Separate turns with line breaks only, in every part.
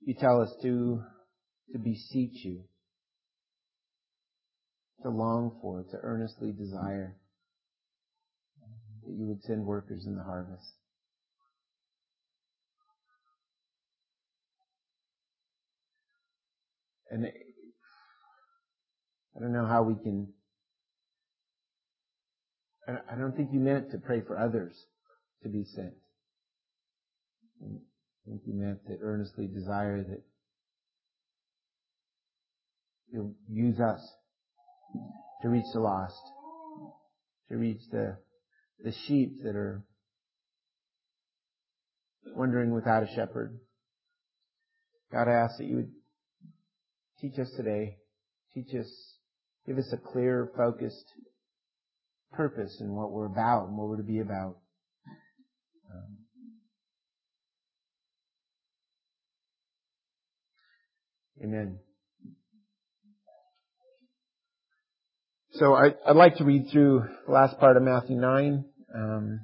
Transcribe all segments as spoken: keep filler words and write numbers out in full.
You tell us to, to beseech you, to long for, to earnestly desire that you would send workers in the harvest. And I don't know how we can, I don't think you meant to pray for others to be sent. I think you meant to earnestly desire that you'll use us to reach the lost, to reach the the sheep that are wandering without a shepherd. God, I ask that you would teach us today, teach us, give us a clear, focused purpose in what we're about and what we're to be about. Um, amen. So I, I'd like to read through the last part of Matthew nine, um,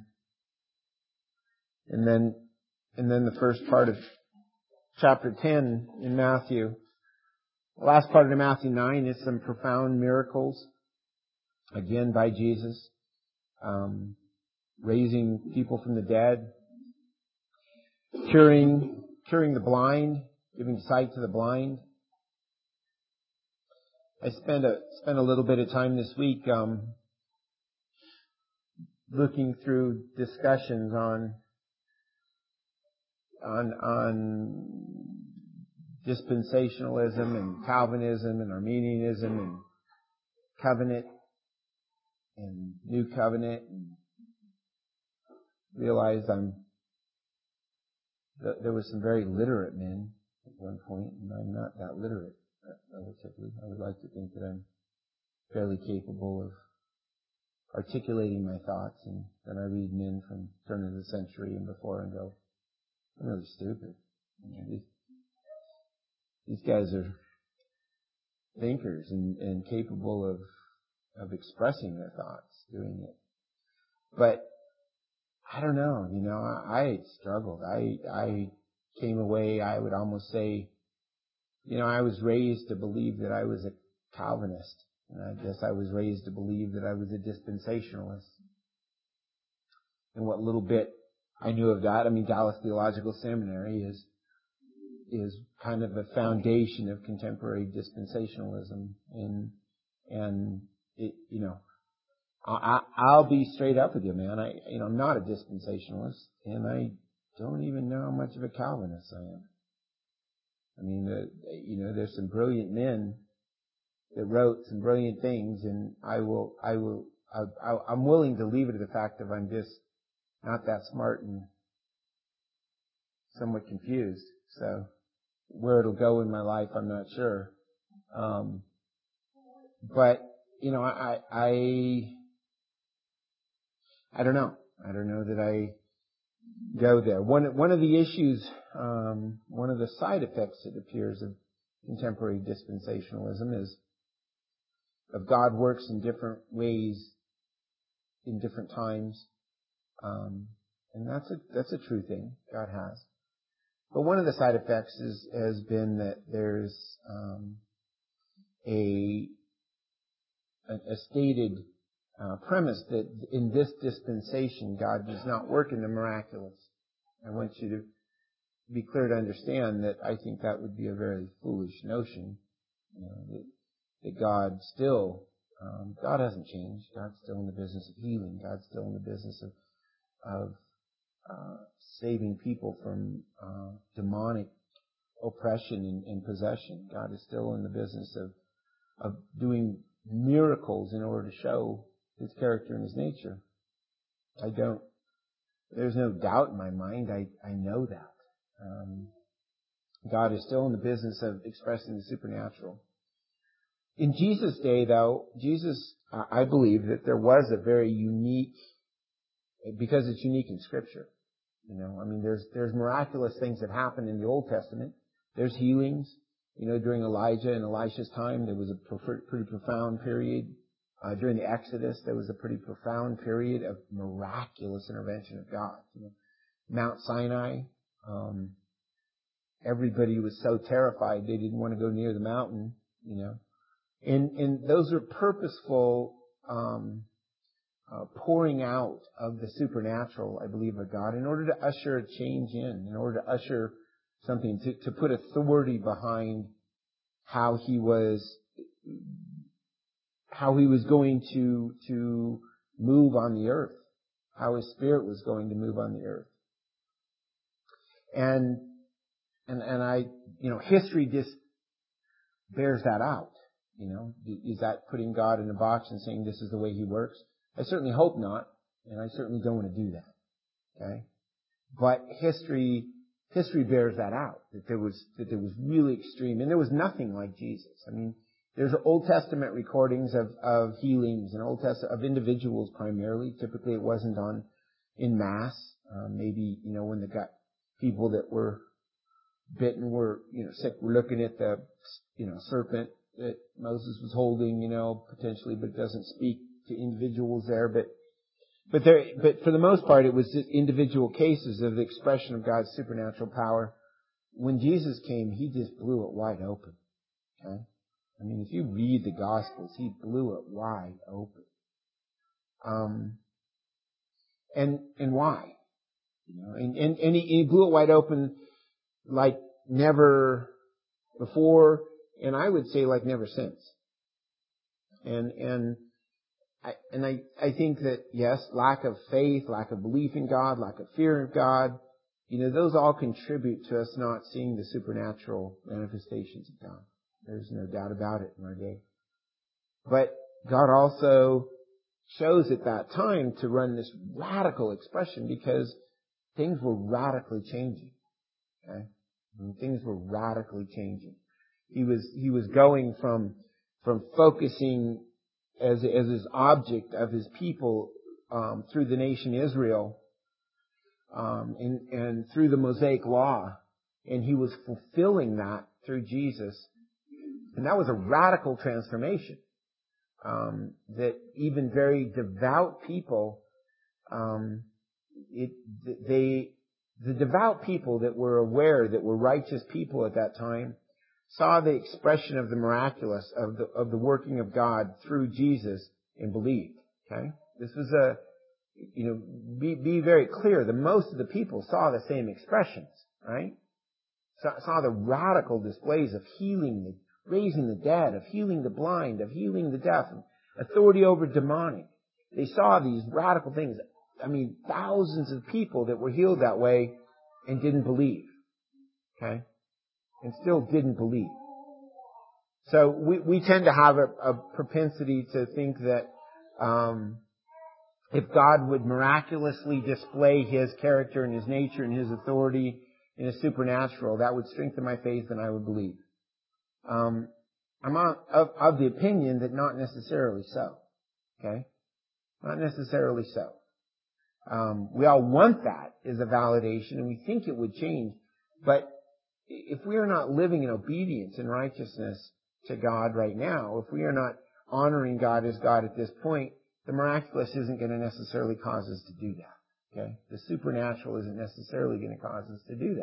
and then and then the first part of chapter ten in Matthew. The last part of Matthew nine is some profound miracles, again by Jesus, um, raising people from the dead, curing curing the blind, giving sight to the blind. I spent a spent a little bit of time this week um, looking through discussions on on on dispensationalism and Calvinism and Arminianism and covenant and new covenant, and realized I'm that there were some very literate men at one point, and I'm not that literate relatively. I would like to think that I'm fairly capable of articulating my thoughts, and then I read men from the turn of the century and before and go, I'm really stupid. I mean, these, these guys are thinkers and, and capable of of expressing their thoughts, doing it. But I don't know, you know, I, I struggled. I I came away, I would almost say, you know, I was raised to believe that I was a Calvinist. And I guess I was raised to believe that I was a dispensationalist. And what little bit I knew of that, I mean, Dallas Theological Seminary is is kind of a foundation of contemporary dispensationalism. And, and it, you know, I, I'll be straight up with you, man. I, you know, I'm not a dispensationalist, and I don't even know how much of a Calvinist I am. I mean, the, you know, there's some brilliant men that wrote some brilliant things, and I will, I will, I, I, I'm willing to leave it to the fact that I'm just not that smart and somewhat confused. So where it'll go in my life, I'm not sure. Um, but you know, I, I, I don't know. I don't know that I go there. One, one of the issues, um, one of the side effects, it appears, of contemporary dispensationalism is of God works in different ways in different times. Um, and that's a, that's a true thing. God has. But one of the side effects is, has been that there's, um, a, a, a stated uh, premise that in this dispensation, God does not work in the miraculous. I want you to be clear to understand that I think that would be a very foolish notion. You know, that, that God still, um, God hasn't changed. God's still in the business of healing. God's still in the business of, of uh, saving people from uh, demonic oppression and, and possession. God is still in the business of of doing miracles in order to show His character and His nature. I don't. There's no doubt in my mind. I I know that. Um, God is still in the business of expressing the supernatural. In Jesus' day, though, Jesus, I believe that there was a very unique, because it's unique in Scripture. You know, I mean, there's there's miraculous things that happen in the Old Testament. There's healings. You know, during Elijah and Elisha's time, there was a pretty profound period. Uh, during the Exodus, there was a pretty profound period of miraculous intervention of God. You know, Mount Sinai, um, everybody was so terrified they didn't want to go near the mountain, you know. And, and those are purposeful, um, uh, pouring out of the supernatural, I believe, of God in order to usher a change in, in order to usher something, to, to put authority behind how he was, how he was going to, to move on the earth, how his Spirit was going to move on the earth. And, and, and I, you know, history just bears that out. You know, is that putting God in a box and saying this is the way he works? I certainly hope not, and I certainly don't want to do that. Okay? But history, history bears that out, that there was, that there was really extreme, and there was nothing like Jesus. I mean, there's Old Testament recordings of, of healings and Old Testament, of individuals primarily. Typically it wasn't on, in mass. Um, maybe, you know, when the got people that were bitten were, you know, sick, were looking at the, you know, serpent that Moses was holding, you know, potentially, but it doesn't speak to individuals there. But, but there, but for the most part, it was just individual cases of the expression of God's supernatural power. When Jesus came, he just blew it wide open. Okay? I mean, if you read the Gospels, he blew it wide open. Um, and, and why? You know, and, and, and he, he blew it wide open like never before, and I would say like never since. And, and, I, and I, I think that, yes, lack of faith, lack of belief in God, lack of fear of God, you know, those all contribute to us not seeing the supernatural manifestations of God. There's no doubt about it in our day. But God also chose at that time to run this radical expression because things were radically changing. Okay? I mean, things were radically changing. He was, he was going from, from focusing as, as his object of his people, um, through the nation Israel, um, and, and through the Mosaic law. And he was fulfilling that through Jesus. And that was a radical transformation, um, that even very devout people, um, it, they, the devout people that were aware, that were righteous people at that time, saw the expression of the miraculous, of the, of the working of God through Jesus and believed. Okay? This was a, you know, be, be very clear, the most of the people saw the same expressions, right? Saw, saw the radical displays of healing, the raising the dead, of healing the blind, of healing the deaf, authority over demonic. They saw these radical things. I mean, thousands of people that were healed that way and didn't believe. Okay? And still didn't believe. So we, we tend to have a, a propensity to think that um, if God would miraculously display his character and his nature and his authority in a supernatural, that would strengthen my faith and I would believe. Um, I'm of, of the opinion that not necessarily so. Okay? Not necessarily so. Um, we all want that as a validation and we think it would change. But if we are not living in obedience and righteousness to God right now, if we are not honoring God as God at this point, the miraculous isn't going to necessarily cause us to do that. Okay? The supernatural isn't necessarily going to cause us to do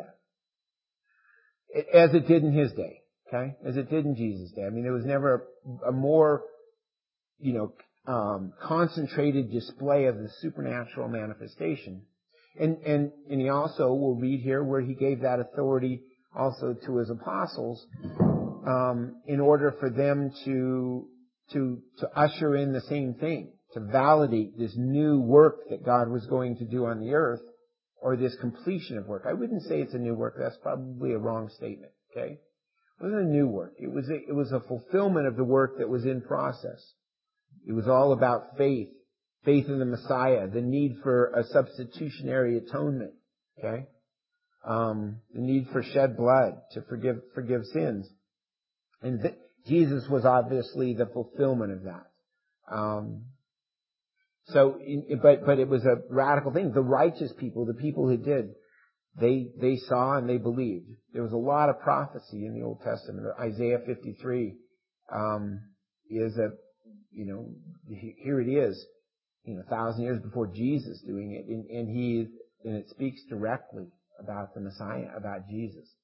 that. As it did in his day. Okay? As it did in Jesus' day. I mean, there was never a, a more, you know, um, concentrated display of the supernatural manifestation. And, and, and he also, we'll read here where he gave that authority also to his apostles, um, in order for them to, to, to usher in the same thing, to validate this new work that God was going to do on the earth, or this completion of work. I wouldn't say it's a new work. That's probably a wrong statement. Okay? It wasn't a new work. It was a, it was a fulfillment of the work that was in process. It was all about faith, faith in the Messiah, the need for a substitutionary atonement. Okay? Um, the need for shed blood to forgive, forgive sins. And th- Jesus was obviously the fulfillment of that. Um, so, in, but, but it was a radical thing. The righteous people, the people who did, they, they saw and they believed. There was a lot of prophecy in the Old Testament. Isaiah fifty-three, um, is a, you know, here it is, you know, a thousand years before Jesus doing it. And, and he, and it speaks directly about the Messiah, about Jesus.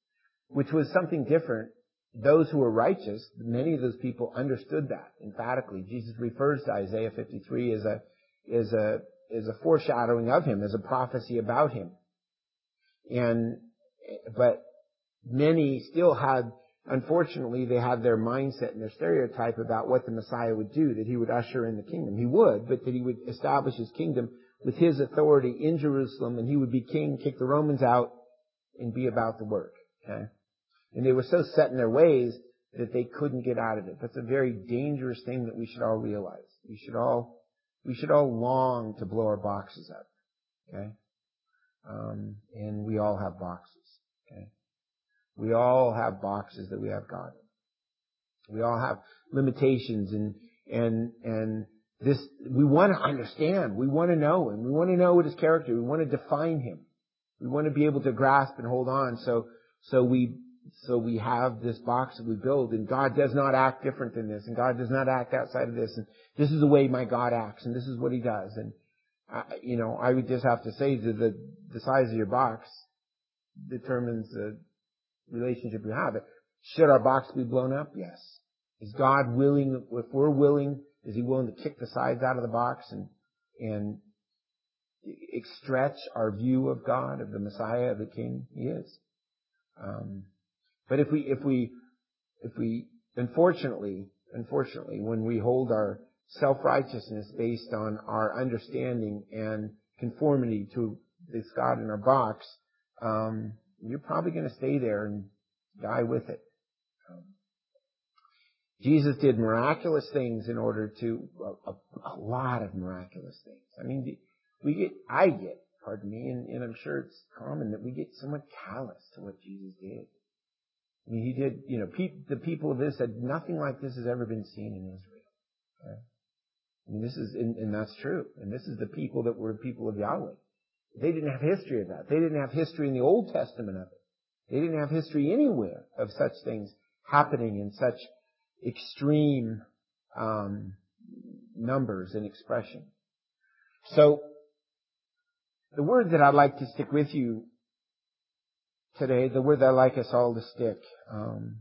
which was something different. Those who were righteous, many of those people understood that emphatically. Jesus refers to Isaiah fifty-three as a, as a, as a foreshadowing of him, as a prophecy about him. And, but many still had, unfortunately, they had their mindset and their stereotype about what the Messiah would do, that he would usher in the kingdom. He would, but that he would establish his kingdom with his authority in Jerusalem, and he would be king, kick the Romans out, and be about the work. Okay? And they were so set in their ways that they couldn't get out of it. That's a very dangerous thing that we should all realize. We should all, we should all long to blow our boxes up. Okay? Um, and we all have boxes. Okay? We all have boxes that we have God in. We all have limitations, and, and, and this, we want to understand. We want to know him. We want to know what his character, we want to define him. We want to be able to grasp and hold on. So, so we, so we have this box that we build, and God does not act different than this, and God does not act outside of this, and this is the way my God acts, and this is what he does. And, uh, you know, I would just have to say that the, the size of your box determines the relationship you have. Should our box be blown up? Yes. Is God willing, if we're willing, is he willing to kick the sides out of the box and, and stretch our view of God, of the Messiah, of the King? He is. Um, but if we, if we, if we, unfortunately, unfortunately, when we hold our self-righteousness based on our understanding and conformity to this God in our box, um, you're probably going to stay there and die with it. Um, Jesus did miraculous things in order to, a, a, a lot of miraculous things. I mean, we get, I get, pardon me, and, and I'm sure it's common that we get somewhat callous to what Jesus did. I mean, he did, you know, pe- the people of this said nothing like this has ever been seen in Israel. Okay? I mean, this is, and, and that's true. And this is the people that were the people of Yahweh. They didn't have history of that. They didn't have history in the Old Testament of it. They didn't have history anywhere of such things happening in such extreme um, numbers and expression. So, the word that I'd like to stick with you today, the word that I'd like us all to stick, um,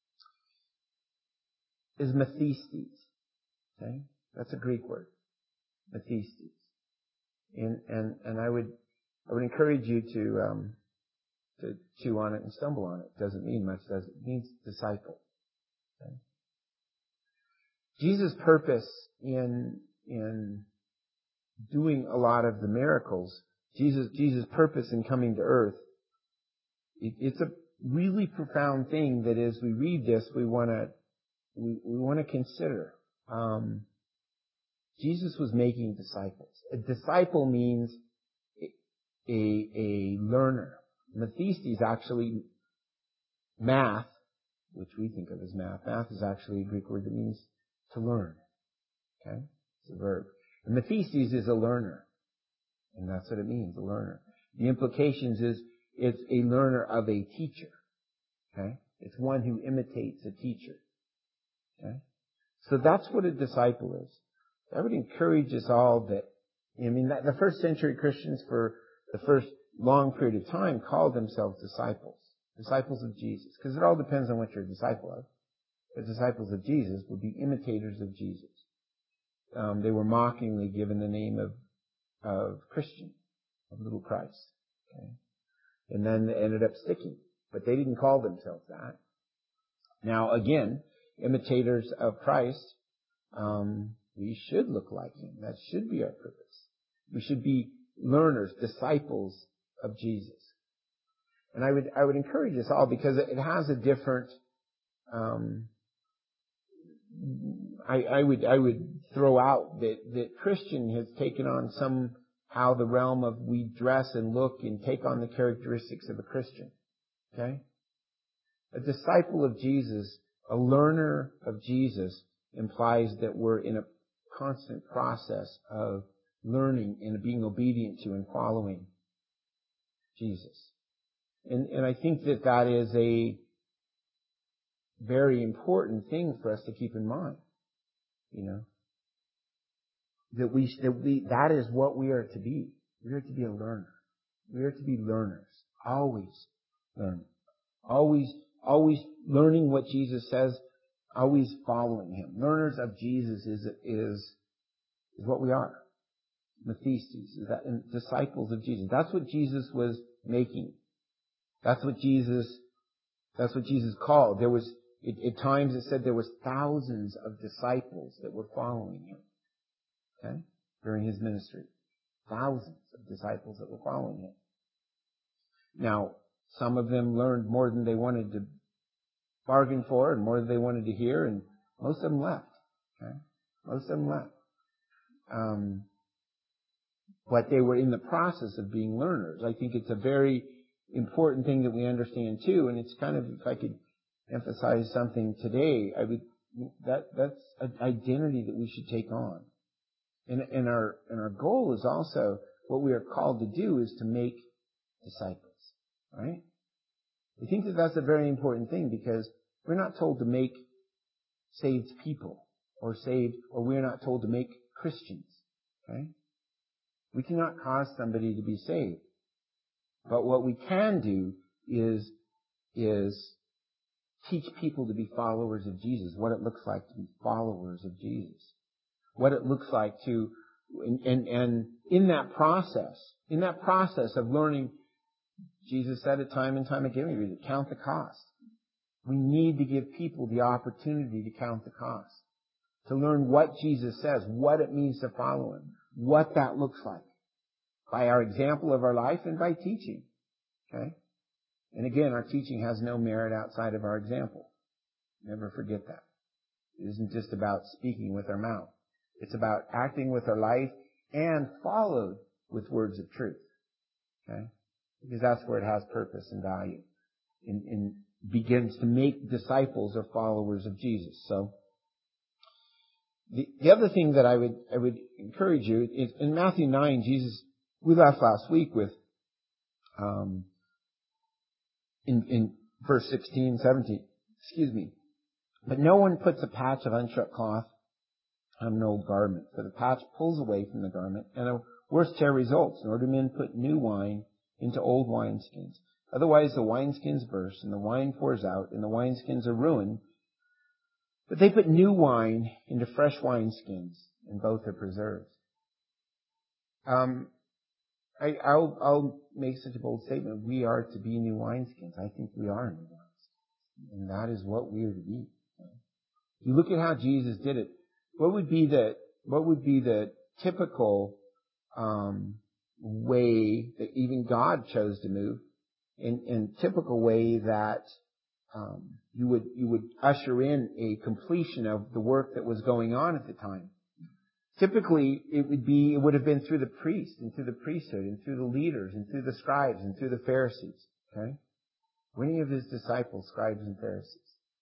is methistes. Okay? That's a Greek word. Methistes. And, and, and I would, I would encourage you to, um, to chew on it and stumble on it. It doesn't mean much, does it? It means disciple. Okay? Jesus' purpose in, in doing a lot of the miracles, Jesus, Jesus' purpose in coming to earth, it, it's a really profound thing that as we read this, we want to, we, we want to consider. Um, Jesus was making disciples. A disciple means a, a learner. Methistes actually, math, which we think of as math, math is actually a Greek word that means to learn. Okay? It's a verb. And methistes is a learner. And that's what it means, a learner. The implications is it's a learner of a teacher. Okay? It's one who imitates a teacher. Okay? So that's what a disciple is. I would encourage us all that, I mean, that the first century Christians for the first long period of time called themselves disciples. Disciples of Jesus. Because it all depends on what you're a disciple of. The disciples of Jesus would be imitators of Jesus. Um, they were mockingly given the name of, of Christian, of little Christ. Okay? And then they ended up sticking. But they didn't call themselves that. Now, again, imitators of Christ, um, we should look like him. That should be our purpose. We should be learners, disciples of Jesus. And I would, I would encourage us all because it has a different, um, I, I would, I would throw out that, that Christian has taken on somehow the realm of we dress and look and take on the characteristics of a Christian. Okay? A disciple of Jesus, a learner of Jesus, implies that we're in a constant process of learning and being obedient to and following Jesus. And, and I think that that is a very important thing for us to keep in mind. You know, that we, that we, that is what we are to be. We are to be a learner. We are to be learners. Always learning. Always, always learning what Jesus says, always following Him. Learners of Jesus is, is, is what we are. Methistes, is that, and disciples of Jesus. That's what Jesus was making. That's what Jesus, that's what Jesus called. There was, it, at times it said there was thousands of disciples that were following Him. Okay? During His ministry. Thousands of disciples that were following Him. Now, some of them learned more than they wanted to bargain for and more than they wanted to hear, and most of them left. Okay? Most of them left. Um, but they were in the process of being learners. I think it's a very important thing that we understand too, and it's kind of, if I could emphasize something today, I would, that, that's an identity that we should take on. And, and our, and our goal is also, what we are called to do is to make disciples. Right? We think that that's a very important thing because we're not told to make saved people or saved, or we're not told to make Christians. Okay? We cannot cause somebody to be saved. But what we can do is, is teach people to be followers of Jesus, what it looks like to be followers of Jesus. What it looks like to, and, and, and in that process, in that process of learning, Jesus said it time and time again, we read it, count the cost. We need to give people the opportunity to count the cost. To learn what Jesus says, what it means to follow Him, what that looks like. By our example of our life and by teaching. Okay? And again, our teaching has no merit outside of our example. Never forget that. It isn't just about speaking with our mouth. It's about acting with our life and followed with words of truth. Okay? Because that's where it has purpose and value. And, and begins to make disciples or followers of Jesus. So, the, the other thing that I would, I would encourage you is in Matthew nine, Jesus, we left last week with, um, in, in verse sixteen, seventeen, excuse me. But no one puts a patch of unshrunk cloth on an old garment, for the patch pulls away from the garment, and a worse tear results. Nor do men put new wine into old wineskins. Otherwise the wineskins burst, and the wine pours out, and the wineskins are ruined. But they put new wine into fresh wineskins, and both are preserved. Um, I, I'll, I'll make such a bold statement. We are to be new wineskins. I think we are new wineskins. And that is what we are to be. You look at how Jesus did it. What would be the, what would be the typical, um, way that even God chose to move? In, in typical way that, um, you would, you would usher in a completion of the work that was going on at the time. Typically, it would be, it would have been through the priest and through the priesthood and through the leaders and through the scribes and through the Pharisees. Okay? Were any of His disciples scribes and Pharisees?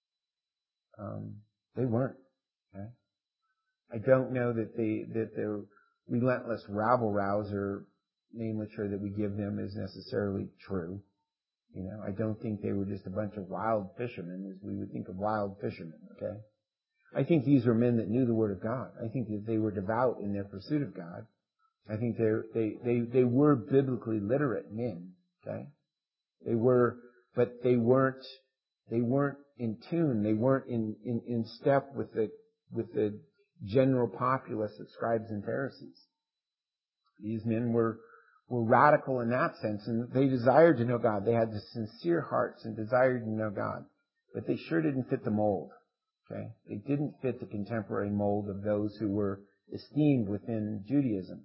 Um, they weren't. Okay? I don't know that they, that the relentless rabble rouser nomenclature that we give them is necessarily true. You know, I don't think they were just a bunch of wild fishermen as we would think of wild fishermen. Okay? I think these were men that knew the Word of God. I think that they were devout in their pursuit of God. I think they they they they were biblically literate men. Okay, they were, but they weren't they weren't in tune. They weren't in in, in step with the with the general populace of scribes and Pharisees. These men were were radical in that sense, and they desired to know God. They had the sincere hearts and desired to know God, but they sure didn't fit the mold. Okay, they didn't fit the contemporary mold of those who were esteemed within Judaism.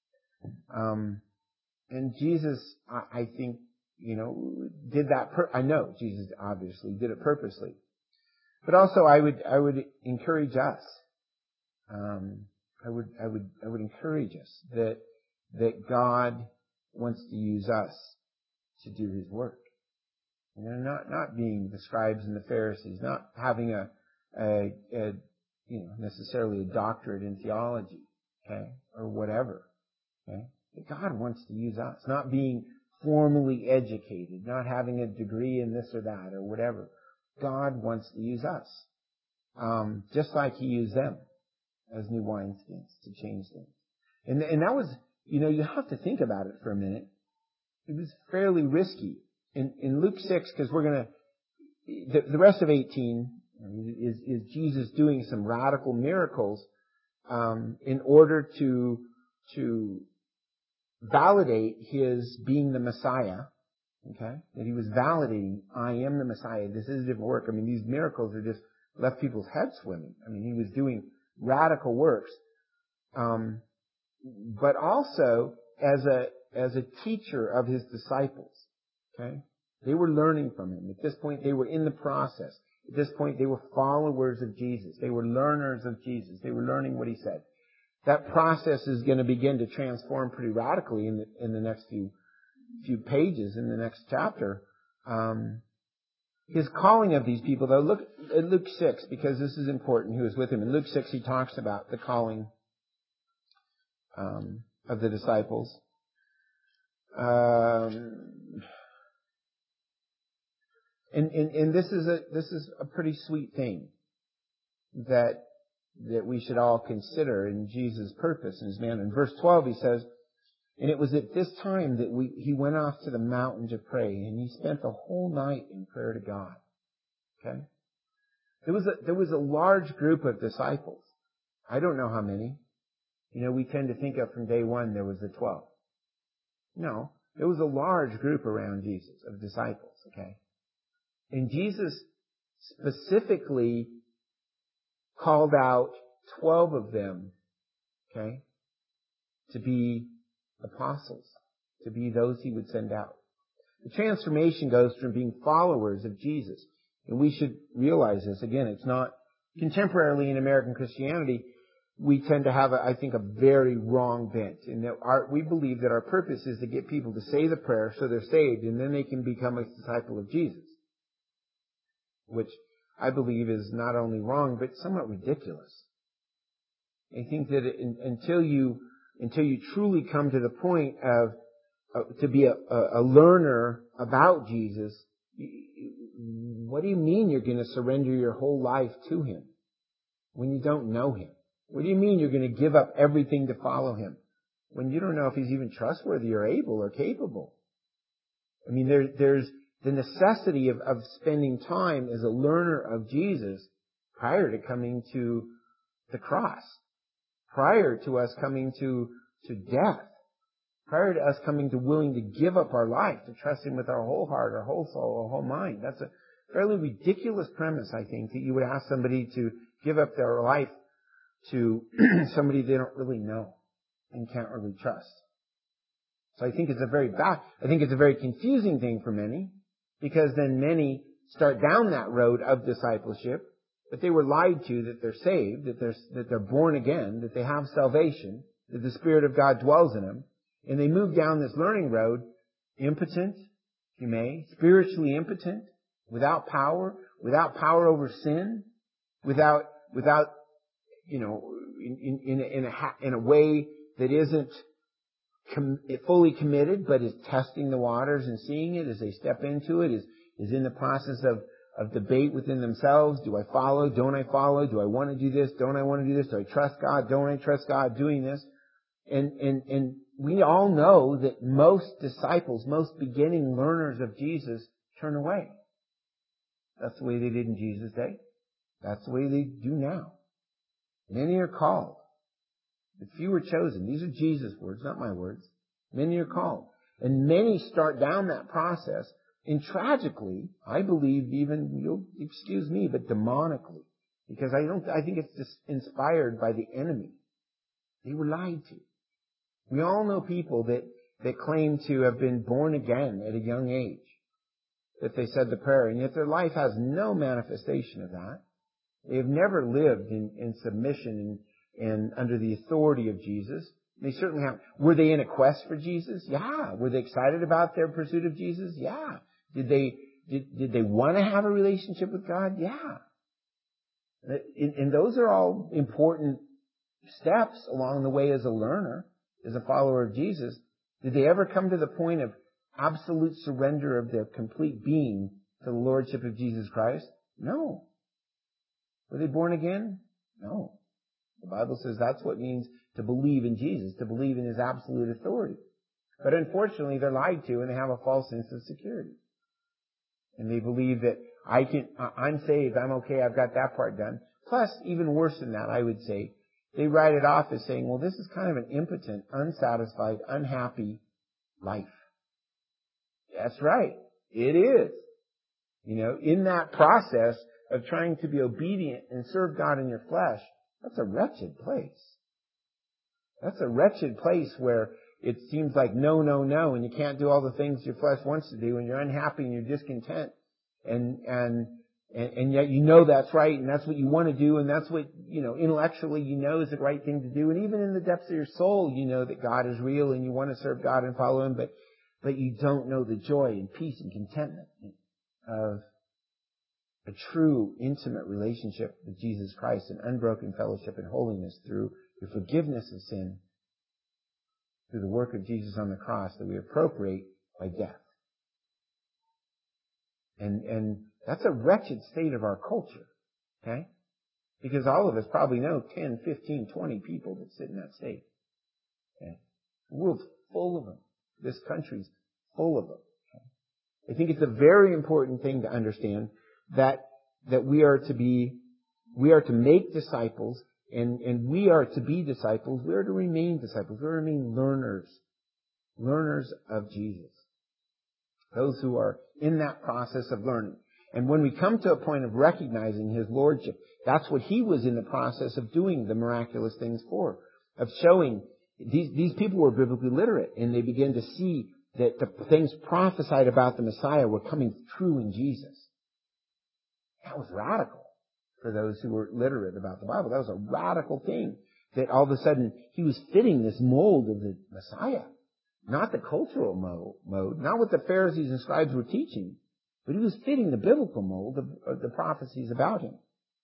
Um, and Jesus, I, I think, you know, did that. Per- I know Jesus obviously did it purposely, but also I would, I would encourage us. Um, I would, I would, I would encourage us that that God wants to use us to do His work. You know, not not being the scribes and the Pharisees, not having a A, a, you know, necessarily a doctorate in theology, okay, or whatever, okay. But God wants to use us, not being formally educated, not having a degree in this or that or whatever. God wants to use us, um, just like He used them as new wineskins to change things. And and that was, you know, you have to think about it for a minute. It was fairly risky in in Luke six, because we're gonna the, the rest of eighteen is, is Jesus doing some radical miracles um, in order to to validate his being the Messiah. Okay, that he was validating, I am the Messiah. This is a different work. I mean, these miracles are just left people's heads swimming. I mean, he was doing radical works, um, but also as a as a teacher of his disciples. Okay, they were learning from him. At this point, they were in the process. At this point, they were followers of Jesus. They were learners of Jesus. They were learning what he said. That process is going to begin to transform pretty radically in the in the next few. few pages in the next chapter. Um, his calling of these people, though, look at Luke six, because this is important, who was with him. In Luke six, he talks about the calling um, of the disciples. Um, and, and, and this is a this is a pretty sweet thing that that we should all consider in Jesus' purpose and his man. In verse twelve, he says, and it was at this time that we, he went off to the mountain to pray, and he spent the whole night in prayer to God. Okay? There was a, there was a large group of disciples. I don't know how many. You know, we tend to think of from day one there was the twelve. No. There was a large group around Jesus of disciples. Okay? And Jesus specifically called out twelve of them, okay, to be apostles, to be those he would send out. The transformation goes from being followers of Jesus. And we should realize this. Again, it's not contemporarily in American Christianity, we tend to have, a, I think, a very wrong bent. And that our, we believe that our purpose is to get people to say the prayer so they're saved, and then they can become a disciple of Jesus. Which I believe is not only wrong, but somewhat ridiculous. I think that in, until you Until you truly come to the point of uh, to be a, a, a learner about Jesus, what do you mean you're going to surrender your whole life to him when you don't know him? What do you mean you're going to give up everything to follow him when you don't know if he's even trustworthy or able or capable? I mean, there, there's the necessity of, of spending time as a learner of Jesus prior to coming to the cross. Prior to us coming to, to death, prior to us coming to willing to give up our life, to trust him with our whole heart, our whole soul, our whole mind. That's a fairly ridiculous premise, I think, that you would ask somebody to give up their life to somebody they don't really know and can't really trust. So I think it's a very bad, I think it's a very confusing thing for many, because then many start down that road of discipleship. But they were lied to that they're saved, that they're, that they're born again, that they have salvation, that the Spirit of God dwells in them. And they move down this learning road, impotent, if you may, spiritually impotent, without power, without power over sin, without, without, you know, in, in, in, a, in, a, in a way that isn't com- fully committed, but is testing the waters and seeing it as they step into it, is, is in the process of of debate within themselves. Do I follow? Don't I follow? Do I want to do this? Don't I want to do this? Do I trust God? Don't I trust God doing this? And, and, and we all know that most disciples, most beginning learners of Jesus turn away. That's the way they did in Jesus' day. That's the way they do now. Many are called, but few are chosen. These are Jesus' words, not my words. Many are called. And many start down that process. And tragically, I believe even, you'll excuse me, but demonically. Because I don't, I think it's just inspired by the enemy. They were lied to. We all know people that, that claim to have been born again at a young age. That they said the prayer, and yet their life has no manifestation of that. They have never lived in, in submission and, and under the authority of Jesus. They certainly have. Were they in a quest for Jesus? Yeah. Were they excited about their pursuit of Jesus? Yeah. Did they, did, did they want to have a relationship with God? Yeah. And, and those are all important steps along the way as a learner, as a follower of Jesus. Did they ever come to the point of absolute surrender of their complete being to the Lordship of Jesus Christ? No. Were they born again? No. The Bible says that's what it means to believe in Jesus, to believe in his absolute authority. But unfortunately, they're lied to and they have a false sense of security. And they believe that, I can, I'm saved, I'm okay, I've got that part done. Plus, even worse than that, I would say, they write it off as saying, well, this is kind of an impotent, unsatisfied, unhappy life. That's right. It is. You know, in that process of trying to be obedient and serve God in your flesh, that's a wretched place. That's a wretched place where it seems like no, no, no, and you can't do all the things your flesh wants to do, and you're unhappy and you're discontent, and and and, and yet you know that's right, and that's what you want to do, and that's what, you know, intellectually you know is the right thing to do, and even in the depths of your soul you know that God is real and you want to serve God and follow Him, but but you don't know the joy and peace and contentment of a true, intimate relationship with Jesus Christ and unbroken fellowship and holiness through the forgiveness of sin, through the work of Jesus on the cross that we appropriate by death. And, and that's a wretched state of our culture, okay? Because all of us probably know ten, fifteen, twenty people that sit in that state. Okay? The world's full of them. This country's full of them. Okay? I think it's a very important thing to understand that, that we are to be, we are to make disciples, and, and we are to be disciples. We are to remain disciples. We are to remain learners. Learners of Jesus. Those who are in that process of learning. And when we come to a point of recognizing His Lordship, that's what He was in the process of doing the miraculous things for. Of showing, these, these people were biblically literate, and they began to see that the things prophesied about the Messiah were coming true in Jesus. That was radical for those who were literate about the Bible. That was a radical thing. That all of a sudden He was fitting this mold of the Messiah. Not the cultural mo- mode, not what the Pharisees and scribes were teaching, but He was fitting the biblical mold of, of the prophecies about Him.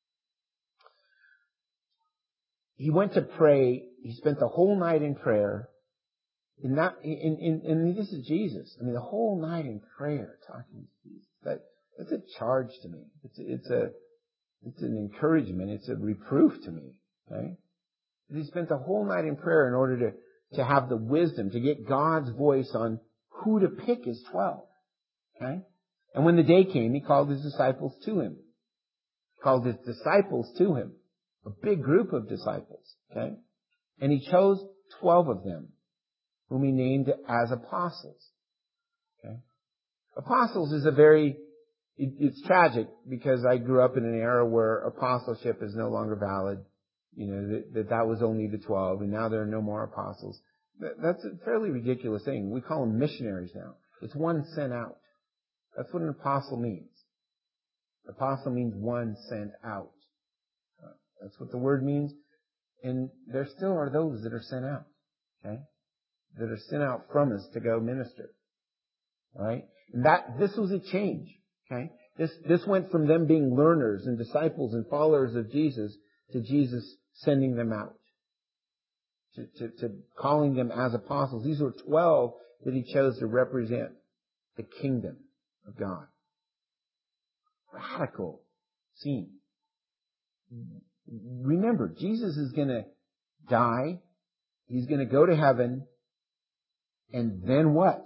He went to pray. He spent the whole night in prayer. And that, in, in, in, this is Jesus. I mean, the whole night in prayer, talking to Jesus. That, that's a charge to me. It's a, it's a, it's an encouragement. It's a reproof to me. Okay? He spent the whole night in prayer in order to, to have the wisdom, to get God's voice on who to pick as twelve. Okay? And when the day came, He called His disciples to Him. He called His disciples to Him. A big group of disciples. Okay? And He chose twelve of them, whom He named as apostles. Okay? Apostles is a very, it, it's tragic because I grew up in an era where apostleship is no longer valid. You know, that, that that was only the twelve, and now there are no more apostles. That, that's a fairly ridiculous thing. We call them missionaries now. It's one sent out. That's what an apostle means. Apostle means one sent out. Uh, that's what the word means. And there still are those that are sent out. Okay? That are sent out from us to go minister. Right? And that, this was a change. Okay? This, this went from them being learners and disciples and followers of Jesus to Jesus sending them out. To, to, to calling them as apostles. These were twelve that He chose to represent the kingdom of God. Radical scene. Remember, Jesus is going to die. He's going to go to heaven. And then what?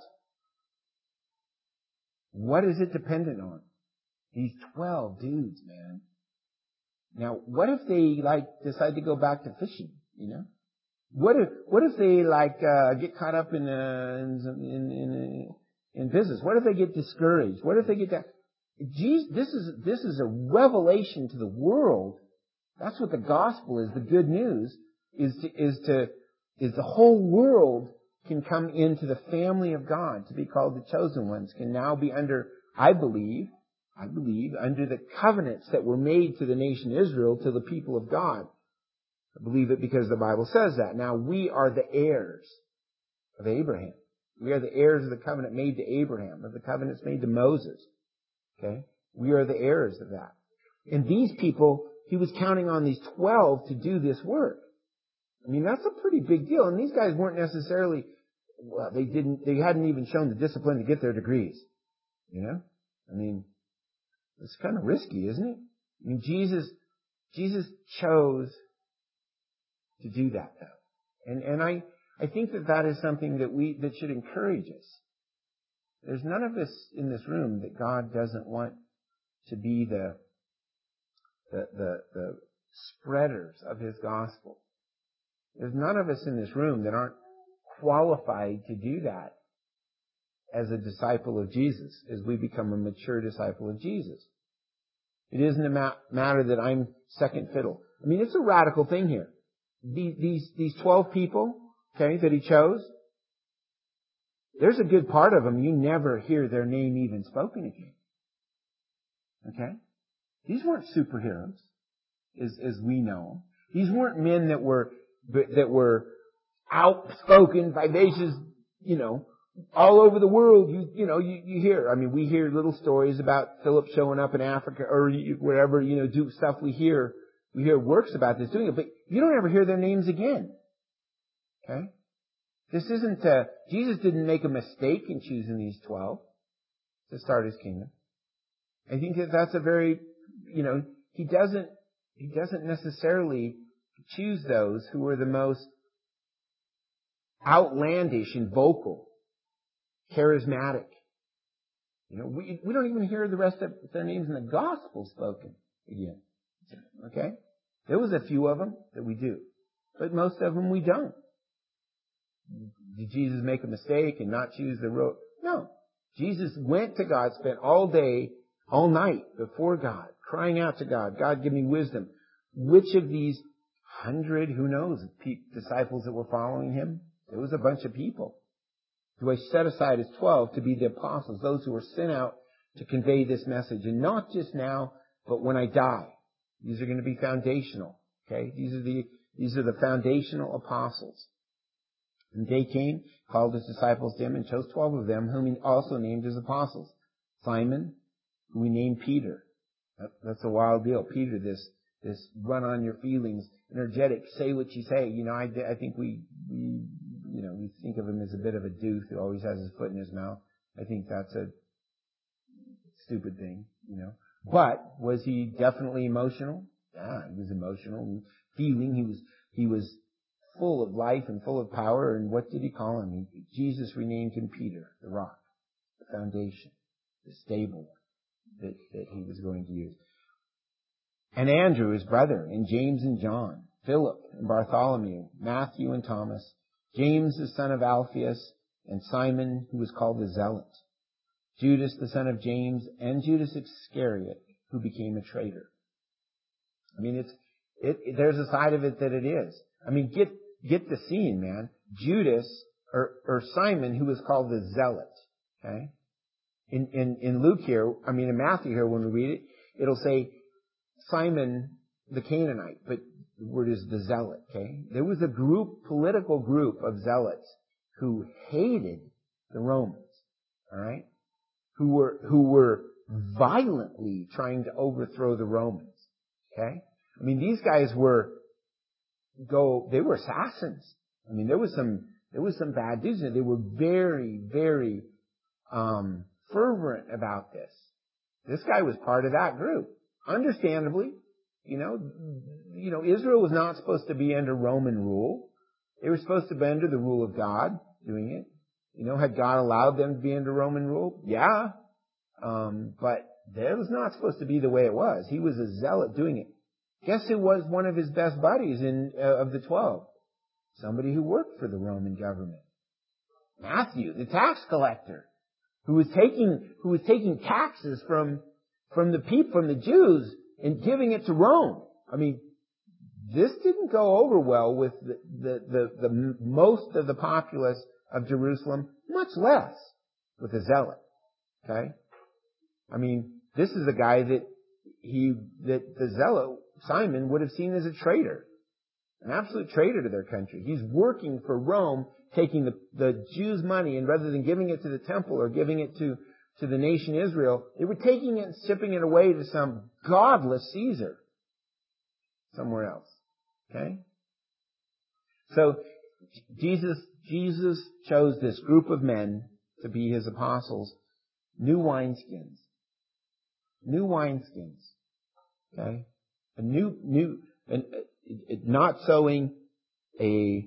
What is it dependent on? These twelve dudes, man. Now, what if they, like, decide to go back to fishing, you know? What if, what if they, like, uh, get caught up in, uh, in, in, in, in business? What if they get discouraged? What if they get that? Jesus, this is, this is a revelation to the world. That's what the gospel is. The good news is to, is to, is the whole world can come into the family of God, to be called the chosen ones, can now be under, I believe, I believe, under the covenants that were made to the nation Israel, to the people of God. I believe it because the Bible says that. Now we are the heirs of Abraham. We are the heirs of the covenant made to Abraham, of the covenants made to Moses. Okay? We are the heirs of that. And these people, He was counting on these twelve to do this work. I mean, that's a pretty big deal. And these guys weren't necessarily, well, they didn't, they hadn't even shown the discipline to get their degrees. You know? I mean, it's kind of risky, isn't it? I mean, Jesus, Jesus chose to do that, though. And, and I, I think that that is something that we, that should encourage us. There's none of us in this room that God doesn't want to be the, the, the, the spreaders of His gospel. There's none of us in this room that aren't qualified to do that as a disciple of Jesus, as we become a mature disciple of Jesus. It isn't a ma- matter that I'm second fiddle. I mean, it's a radical thing here. These, these, these twelve people, okay, that He chose, there's a good part of them you never hear their name even spoken again. Okay? These weren't superheroes, as, as we know. These weren't men that were, that were outspoken, vivacious, you know, all over the world. You, you know, you, you hear, I mean, we hear little stories about Philip showing up in Africa or wherever, you know, do stuff we hear. We hear works about this doing it, but you don't ever hear their names again. Okay? This isn't, uh, Jesus didn't make a mistake in choosing these twelve to start His kingdom. I think that that's a very, you know, He doesn't, He doesn't necessarily choose those who are the most outlandish and vocal, charismatic. You know, we, we don't even hear the rest of their names in the gospel spoken again. Okay? There was a few of them that we do, but most of them we don't. Did Jesus make a mistake and not choose the road? No. Jesus went to God, spent all day, all night before God, crying out to God, God, give me wisdom. Which of these hundred, who knows, disciples that were following Him? There was a bunch of people who I set aside as twelve to be the apostles, those who were sent out to convey this message. And not just now, but when I die. These are going to be foundational. Okay? These are the, these are the foundational apostles. And they came, called His disciples to Him, and chose twelve of them, whom He also named His apostles. Simon, who we named Peter. That, that's a wild deal. Peter, this, this run on your feelings, energetic, say what you say. You know, I, I think we, we, you know, we think of him as a bit of a doof who always has his foot in his mouth. I think that's a stupid thing, you know. But was he definitely emotional? Yeah, he was emotional and feeling. He was, he was full of life and full of power. And what did He call him? He, Jesus renamed him Peter, the rock, the foundation, the stable that, that He was going to use. And Andrew, his brother, and James and John, Philip and Bartholomew, Matthew and Thomas, James the son of Alphaeus, and Simon, who was called the Zealot, Judas the son of James, and Judas Iscariot, who became a traitor. I mean, it's it, it there's a side of it that it is. I mean, get get the scene, man. Judas or or Simon, who was called the Zealot. Okay, in in in Luke here, I mean in Matthew here, when we read it, it'll say Simon the Canaanite, but the word is the Zealot. Okay, there was a group, political group of zealots who hated the Romans. All right, who were who were violently trying to overthrow the Romans. Okay, I mean these guys were go they were assassins. I mean there was some there was some bad dudes in it. They were very very um, fervent about this. This guy was part of that group, understandably. You know, you know Israel was not supposed to be under Roman rule. They were supposed to be under the rule of God doing it. You know, had God allowed them to be under Roman rule? Yeah. Um, but that was not supposed to be the way it was. He was a zealot doing it. Guess who was one of his best buddies in uh, of the twelve? Somebody who worked for the Roman government. Matthew, the tax collector, who was taking who was taking taxes from from the people, from the Jews, and giving it to Rome. I mean, this didn't go over well with the the the, the most of the populace of Jerusalem, much less with a zealot. Okay? I mean, this is a guy that he, that the zealot, Simon, would have seen as a traitor. An absolute traitor to their country. He's working for Rome, taking the, the Jews' money, and rather than giving it to the temple or giving it to, to the nation Israel, they were taking it and shipping it away to some godless Caesar somewhere else. Okay? So, Jesus, Jesus chose this group of men to be His apostles. New wineskins. New wineskins. Okay? A new, new, an, uh, not sewing a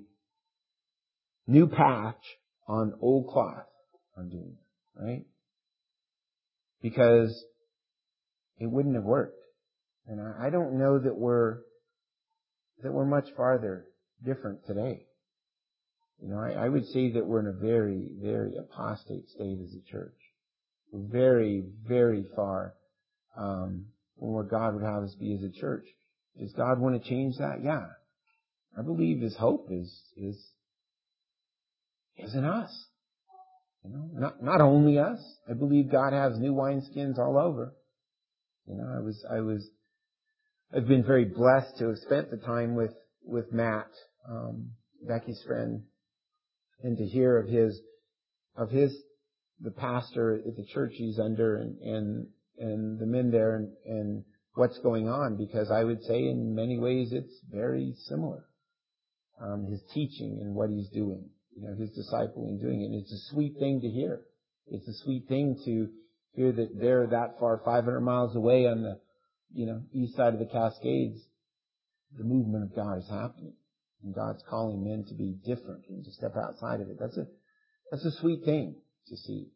new patch on old cloth. I'm doing, right? Because it wouldn't have worked. And I, I don't know that we're, that we're much farther different today. You know, I, I would say that we're in a very, very apostate state as a church. We're very, very far um, from where God would have us be as a church. Does God want to change that? Yeah. I believe His hope is is is in us. You know, not not only us. I believe God has new wineskins all over. You know, I was I was I've been very blessed to have spent the time with with Matt, um, Becky's friend, and to hear of his of his the pastor at the church he's under, and and and the men there, and, and what's going on, because I would say in many ways it's very similar. Um, his teaching and what he's doing, you know, his discipling doing it. And it's a sweet thing to hear. It's a sweet thing to hear that they're that far, five hundred miles away on the, you know, east side of the Cascades. The movement of God is happening, and God's calling men to be different and to step outside of it. That's a that's a sweet thing to see.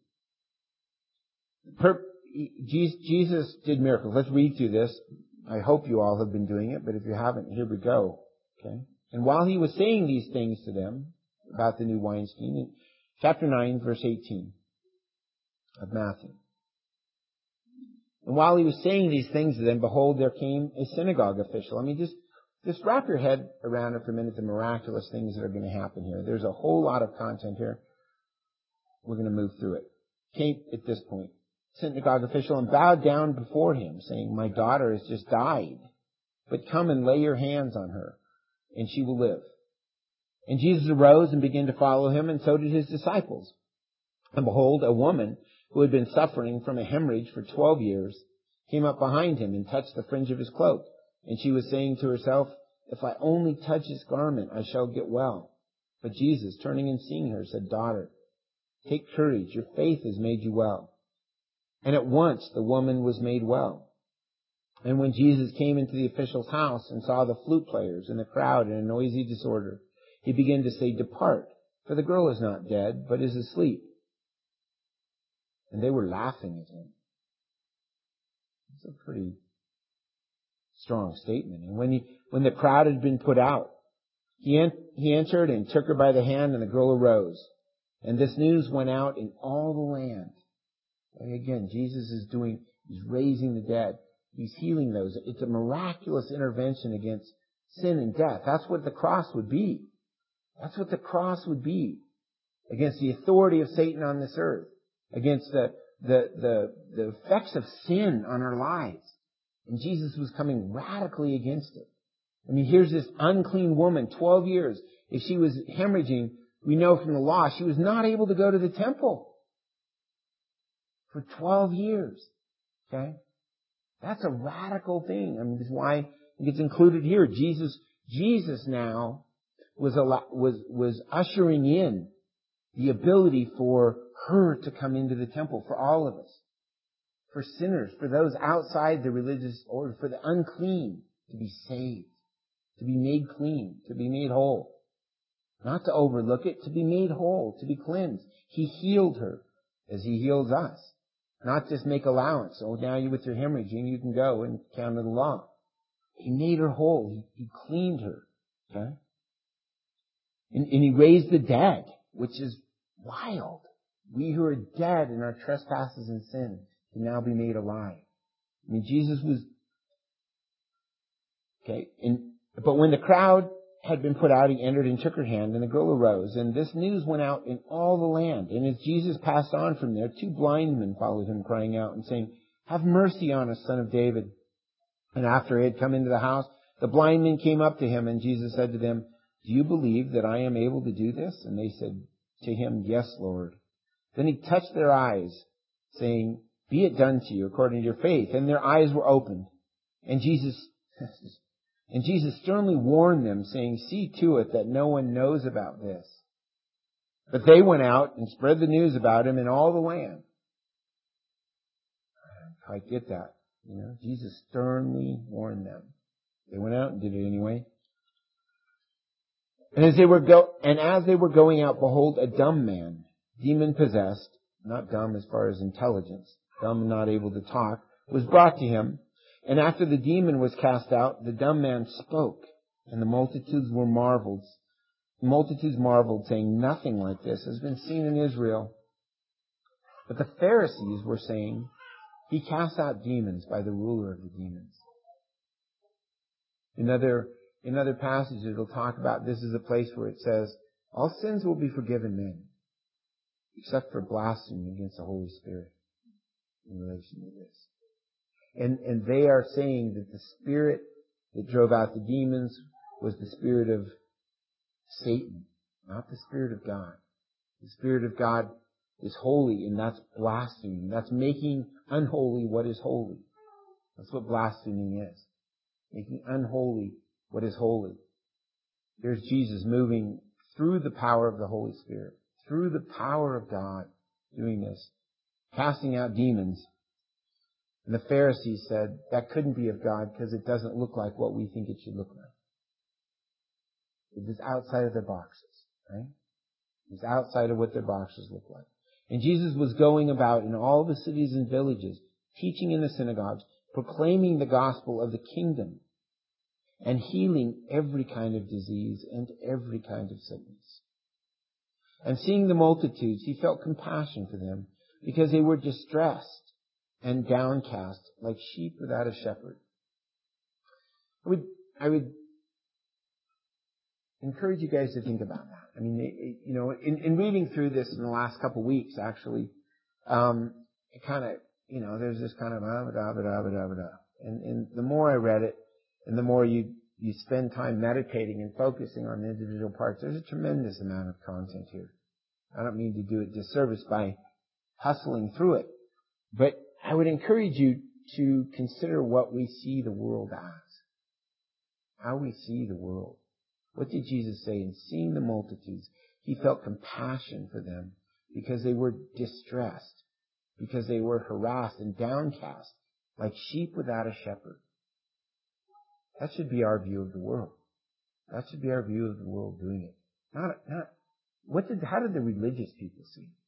Per, Jesus did miracles. Let's read through this. I hope you all have been doing it, but if you haven't, here we go. Okay. And while he was saying these things to them about the new wineskin, in chapter nine, verse eighteen of Matthew. And while he was saying these things to them, behold, there came a synagogue official. I mean, just, just wrap your head around it for a minute, the miraculous things that are going to happen here. There's a whole lot of content here. We're going to move through it. Came at this point, synagogue official, and bowed down before him, saying, my daughter has just died, but come and lay your hands on her, and she will live. And Jesus arose and began to follow him, and so did his disciples. And behold, a woman who had been suffering from a hemorrhage for twelve years came up behind him and touched the fringe of his cloak. And she was saying to herself, if I only touch his garment, I shall get well. But Jesus, turning and seeing her, said, daughter, take courage, your faith has made you well. And at once the woman was made well. And when Jesus came into the official's house and saw the flute players and the crowd in a noisy disorder, he began to say, depart, for the girl is not dead, but is asleep. And they were laughing at him. It's a pretty strong statement. And when he, when the crowd had been put out, he, en- he entered and took her by the hand, and the girl arose. And this news went out in all the land. And again, Jesus is doing, he's raising the dead. He's healing those. It's a miraculous intervention against sin and death. That's what the cross would be. That's what the cross would be. Against the authority of Satan on this earth. Against the, the, the, the effects of sin on our lives. And Jesus was coming radically against it. I mean, here's this unclean woman, twelve years. If she was hemorrhaging, we know from the law, she was not able to go to the temple. For twelve years. Okay? That's a radical thing. I mean, that's why it gets included here. Jesus, Jesus now was, was, was ushering in the ability for her to come into the temple, for all of us. For sinners, for those outside the religious order, for the unclean to be saved, to be made clean, to be made whole. Not to overlook it, to be made whole, to be cleansed. He healed her as He heals us. Not just make allowance. Oh, now you with your hemorrhaging, you can go and counter the law. He made her whole. He, he cleaned her. Okay? And, and He raised the dead, which is wild. We who are dead in our trespasses and sin can now be made alive. I mean, Jesus was, okay, and, but when the crowd had been put out, He entered and took her hand, and the girl arose. And this news went out in all the land. And as Jesus passed on from there, two blind men followed Him, crying out and saying, have mercy on us, Son of David. And after He had come into the house, the blind men came up to Him, and Jesus said to them, do you believe that I am able to do this? And they said to Him, yes, Lord. Then He touched their eyes, saying, be it done to you according to your faith. And their eyes were opened. And Jesus, and Jesus sternly warned them, saying, see to it that no one knows about this. But they went out and spread the news about Him in all the land. I get that. You know, Jesus sternly warned them. They went out and did it anyway. And as they were go, and as they were going out, behold, a dumb man, demon possessed, not dumb as far as intelligence, dumb and not able to talk, was brought to him. And after the demon was cast out, the dumb man spoke, and the multitudes were marveled. Multitudes marveled, saying, nothing like this has been seen in Israel. But the Pharisees were saying, he casts out demons by the ruler of the demons. In other, in other passages, it'll talk about this is a place where it says, all sins will be forgiven men, except for blasphemy against the Holy Spirit in relation to this. And, and they are saying that the spirit that drove out the demons was the spirit of Satan, not the Spirit of God. The Spirit of God is holy, and that's blasphemy. That's making unholy what is holy. That's what blaspheming is. Making unholy what is holy. Here's Jesus moving through the power of the Holy Spirit, through the power of God, doing this, casting out demons. And the Pharisees said, that couldn't be of God because it doesn't look like what we think it should look like. It was outside of their boxes, right? It was outside of what their boxes look like. And Jesus was going about in all the cities and villages, teaching in the synagogues, proclaiming the gospel of the kingdom, and healing every kind of disease and every kind of sickness. And seeing the multitudes, he felt compassion for them, because they were distressed and downcast, like sheep without a shepherd. I would, I would encourage you guys to think about that. I mean, it, you know, in, in reading through this in the last couple of weeks, actually, um, it kind of, you know, there's this kind of ah, da, da, da, da, da. And, and the more I read it, and the more you you spend time meditating and focusing on the individual parts, there's a tremendous amount of content here. I don't mean to do it disservice by hustling through it, but I would encourage you to consider what we see the world as, how we see the world. What did Jesus say? In seeing the multitudes, he felt compassion for them because they were distressed, because they were harassed and downcast, like sheep without a shepherd. That should be our view of the world. That should be our view of the world doing it. Not, not, what did, how did the religious people see it?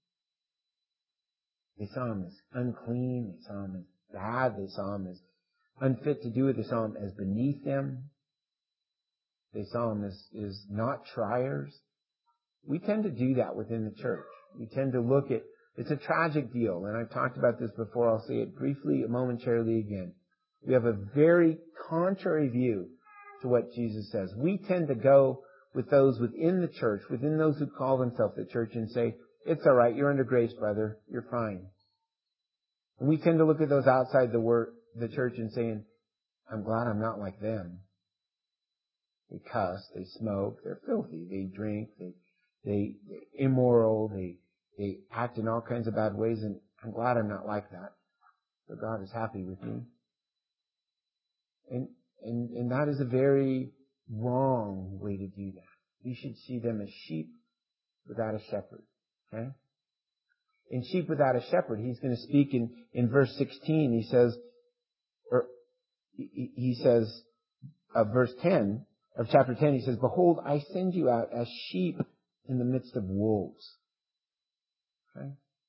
They saw him as unclean. They saw him as bad. They saw him as unfit to do it. They saw him as beneath them. They saw him as, as not triers. We tend to do that within the church. We tend to look at, it's a tragic deal, and I've talked about this before. I'll say it briefly, momentarily again. We have a very contrary view to what Jesus says. We tend to go with those within the church, within those who call themselves the church, and say, it's all right, you're under grace, brother, you're fine. And we tend to look at those outside the word, the church and saying, I'm glad I'm not like them. They cuss, they smoke, they're filthy, they drink, they, they, they're immoral, they, they act in all kinds of bad ways, and I'm glad I'm not like that. So God is happy with me. And, and, and that is a very wrong way to do that. You should see them as sheep without a shepherd. Okay? In sheep without a shepherd, he's going to speak in, in verse sixteen. He says, or he, he says, uh, verse ten of chapter ten, he says, behold, I send you out as sheep in the midst of wolves. Okay?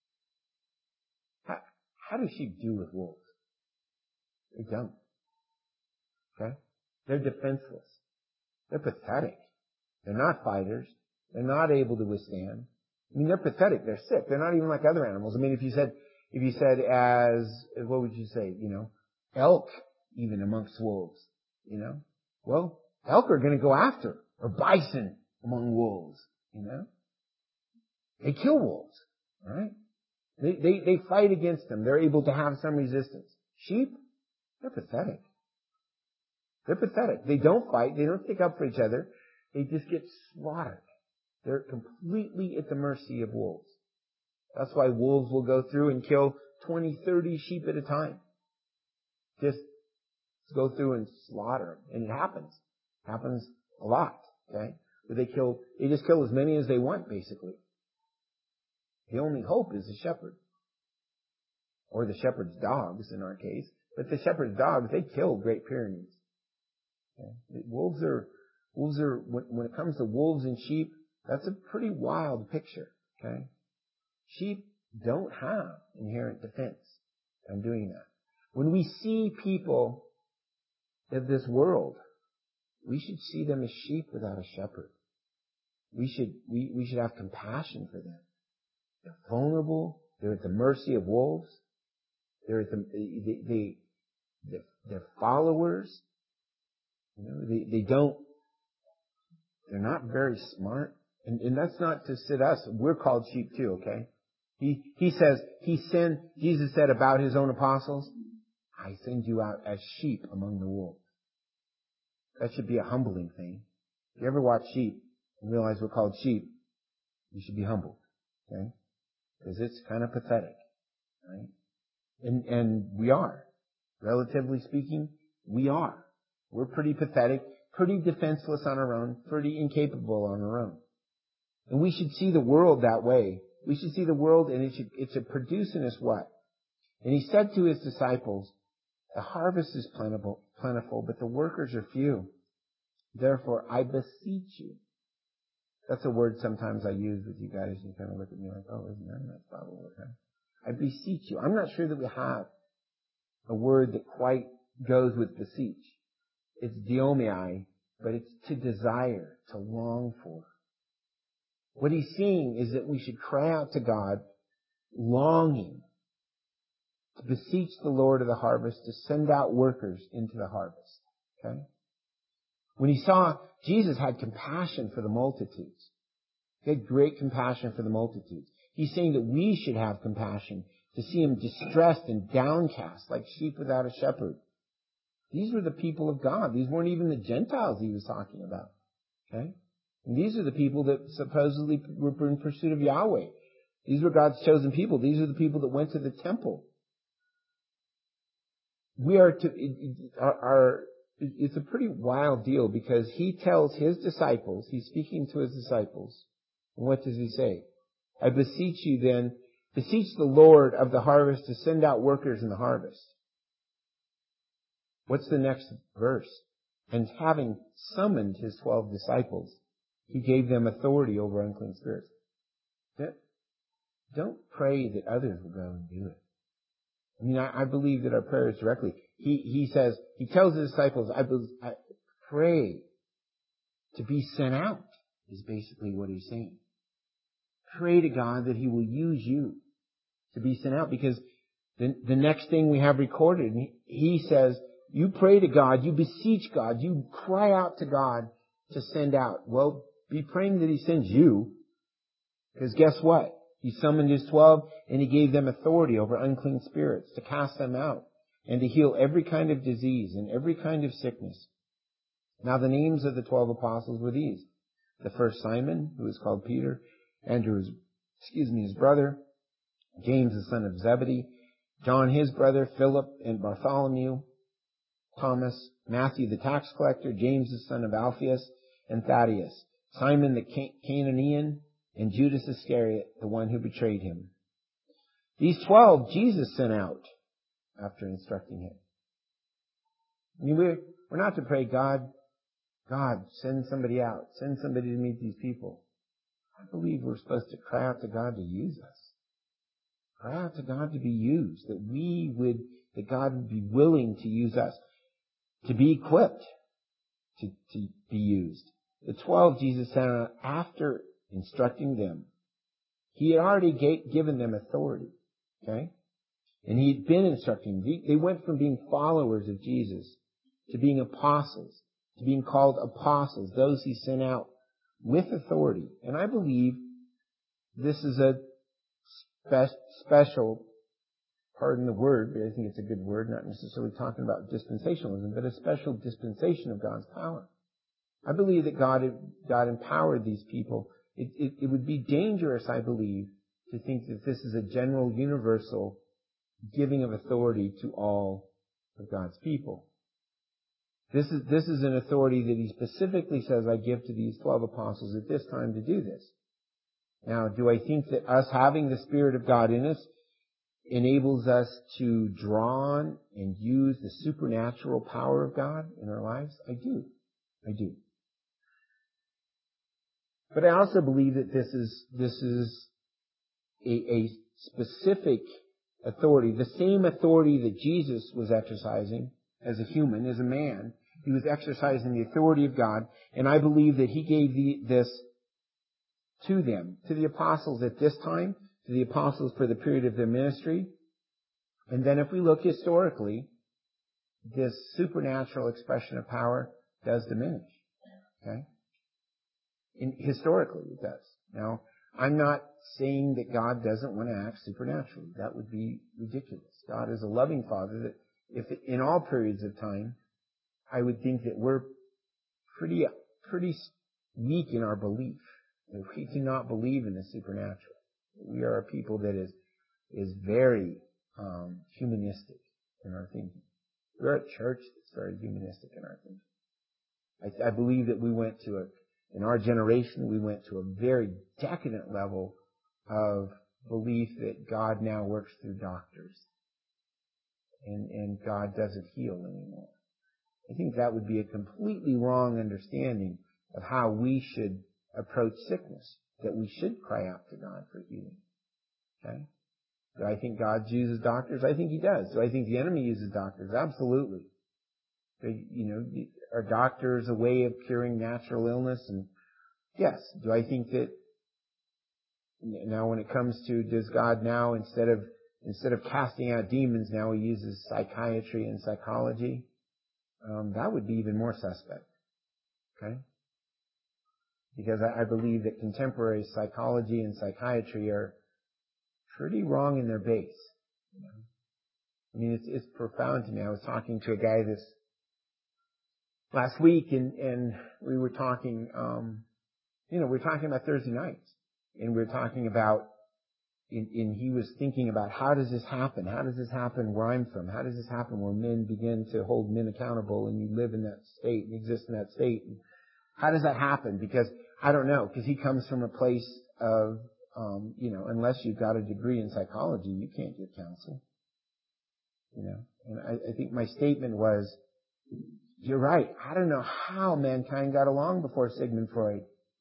How, how do sheep do with wolves? They don't. Okay? They're defenseless. They're pathetic. They're not fighters. They're not able to withstand. I mean, they're pathetic. They're sick. They're not even like other animals. I mean, if you said, if you said as, what would you say? You know, elk even amongst wolves. You know, well, elk are going to go after, or bison among wolves. You know, they kill wolves. All right, they they they fight against them. They're able to have some resistance. Sheep, they're pathetic. They're pathetic. They don't fight. They don't stick up for each other. They just get slaughtered. They're completely at the mercy of wolves. That's why wolves will go through and kill twenty, thirty sheep at a time. Just go through and slaughter them. And it happens. It happens a lot. Okay? But they kill, they just kill as many as they want, basically. The only hope is the shepherd. Or the shepherd's dogs, in our case. But the shepherd's dogs, they kill Great Pyrenees. Okay? Wolves are, wolves are, when, when it comes to wolves and sheep, that's a pretty wild picture. Okay? Sheep don't have inherent defense. I'm doing that. When we see people of this world, we should see them as sheep without a shepherd. We should, we, we should have compassion for them. They're vulnerable. They're at the mercy of wolves. They're at the, they, they, they're, they're followers. You know, they, they don't, they're not very smart. And, and that's not to sit us. We're called sheep too, okay? He, he says, he sent, Jesus said about his own apostles, I send you out as sheep among the wolves. That should be a humbling thing. If you ever watch sheep and realize we're called sheep, you should be humbled, okay? Because it's kind of pathetic, right? And, and we are. Relatively speaking, we are. We're pretty pathetic, pretty defenseless on our own, pretty incapable on our own. And we should see the world that way. We should see the world, and it should, it should produce in us what? And he said to his disciples, the harvest is plentiful, plentiful, but the workers are few. Therefore, I beseech you. That's a word sometimes I use with you guys. You kind of look at me like, oh, isn't that a nice Bible word? Huh? I beseech you. I'm not sure that we have a word that quite goes with beseech. It's diomai, but it's to desire, to long for. What he's saying is that we should cry out to God, longing to beseech the Lord of the harvest to send out workers into the harvest. Okay? When he saw, Jesus had compassion for the multitudes. He had great compassion for the multitudes. He's saying that we should have compassion to see him distressed and downcast like sheep without a shepherd. These were the people of God. These weren't even the Gentiles he was talking about. Okay? And these are the people that supposedly were in pursuit of Yahweh. These were God's chosen people. These are the people that went to the temple. We are to, our, our, it's a pretty wild deal because he tells his disciples, he's speaking to his disciples, and what does he say? I beseech you then, beseech the Lord of the harvest to send out workers in the harvest. What's the next verse? And having summoned his twelve disciples, he gave them authority over unclean spirits. Don't pray that others will go and do it. I mean, I, I believe that our prayers directly. He, he says, he tells the disciples, I, I pray to be sent out, is basically what he's saying. Pray to God that he will use you to be sent out, because the, the next thing we have recorded, he says, you pray to God, you beseech God, you cry out to God to send out. Well, be praying that he sends you, because guess what? He summoned his twelve and he gave them authority over unclean spirits to cast them out and to heal every kind of disease and every kind of sickness. Now the names of the twelve apostles were these. The first Simon, who is called Peter, Andrew, excuse me, his brother, James the son of Zebedee, John his brother, Philip and Bartholomew, Thomas, Matthew the tax collector, James the son of Alphaeus, and Thaddeus, Simon the Canaanian, and Judas Iscariot, the one who betrayed him. These twelve Jesus sent out after instructing him. I mean, we're, we're not to pray, God, God, send somebody out. Send somebody to meet these people. I believe we're supposed to cry out to God to use us. Cry out to God to be used. That we would, that God would be willing to use us. To be equipped to, to be used. The twelve Jesus sent out after instructing them. He had already gave, given them authority. Okay? And he'd been instructing them. They went from being followers of Jesus to being apostles, to being called apostles, those he sent out with authority. And I believe this is a spe- special, pardon the word, but I think it's a good word, not necessarily talking about dispensationalism, but a special dispensation of God's power. I believe that God, God empowered these people. It, it, it would be dangerous, I believe, to think that this is a general, universal giving of authority to all of God's people. This is, this is an authority that he specifically says, I give to these twelve apostles at this time to do this. Now, do I think that us having the Spirit of God in us enables us to draw on and use the supernatural power of God in our lives? I do. I do. But I also believe that this is, this is a, a specific authority, the same authority that Jesus was exercising as a human, as a man. He was exercising the authority of God, and I believe that He gave the, this to them, to the apostles at this time, to the apostles for the period of their ministry. And then if we look historically, this supernatural expression of power does diminish. Okay? In, historically, it does. Now, I'm not saying that God doesn't want to act supernaturally. That would be ridiculous. God is a loving Father that if in all periods of time, I would think that we're pretty, pretty weak in our belief. That we do not believe in the supernatural. We are a people that is, is very, um, humanistic in our thinking. We're a church that's very humanistic in our thinking. I, I believe that we went to a, in our generation, we went to a very decadent level of belief that God now works through doctors. And, and God doesn't heal anymore. I think that would be a completely wrong understanding of how we should approach sickness. That we should cry out to God for healing. Okay? Do I think God uses doctors? I think He does. Do I think the enemy uses doctors? Absolutely. They, you know, are doctors a way of curing natural illness? And yes. Do I think that now when it comes to does God now instead of instead of casting out demons, now He uses psychiatry and psychology? Um, that would be even more suspect. Okay? Because I, I believe that contemporary psychology and psychiatry are pretty wrong in their base. You know? I mean, it's, it's profound to me. I was talking to a guy this last week, and, and we were talking, um, you know, we were talking about Thursday nights, and we were talking about, and, and he was thinking about how does this happen? How does this happen where I'm from? How does this happen where men begin to hold men accountable, and you live in that state and exist in that state? And how does that happen? Because I don't know, because he comes from a place of, um, you know, unless you've got a degree in psychology, you can't give counsel. You know, and I, I think my statement was, you're right. I don't know how mankind got along before Sigmund Freud.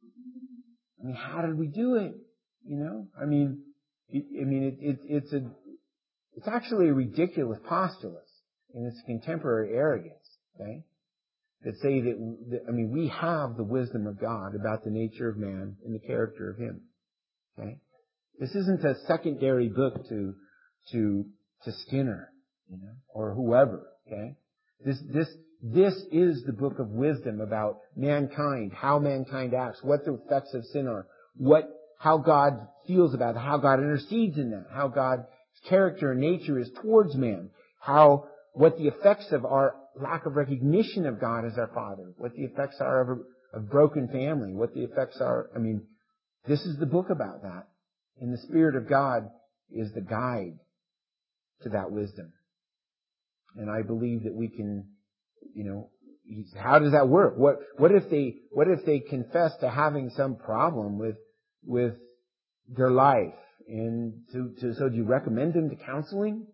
I mean, how did we do it? You know, I mean, it, I mean, it, it, it's a, it's actually a ridiculous postulate in its contemporary arrogance. Okay. That say that, that, I mean, we have the wisdom of God about the nature of man and the character of Him. Okay? This isn't a secondary book to, to, to Skinner, you know, or whoever, okay? This, this, this is the book of wisdom about mankind, how mankind acts, what the effects of sin are, what, how God feels about it, how God intercedes in that, how God's character and nature is towards man, how, what the effects of our lack of recognition of God as our Father, what the effects are of a, of broken family, what the effects are, I mean, this is the book about that. And the Spirit of God is the guide to that wisdom. And I believe that we can, you know, how does that work? What, what if they, what if they confess to having some problem with, with their life? And to, to, so do you recommend them to counseling?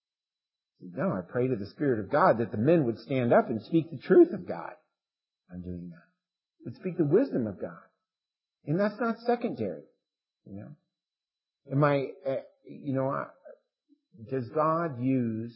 No, I pray to the Spirit of God that the men would stand up and speak the truth of God. I'm doing that. Would speak the wisdom of God. And that's not secondary, you know. Am I, uh, you know, I, does God use,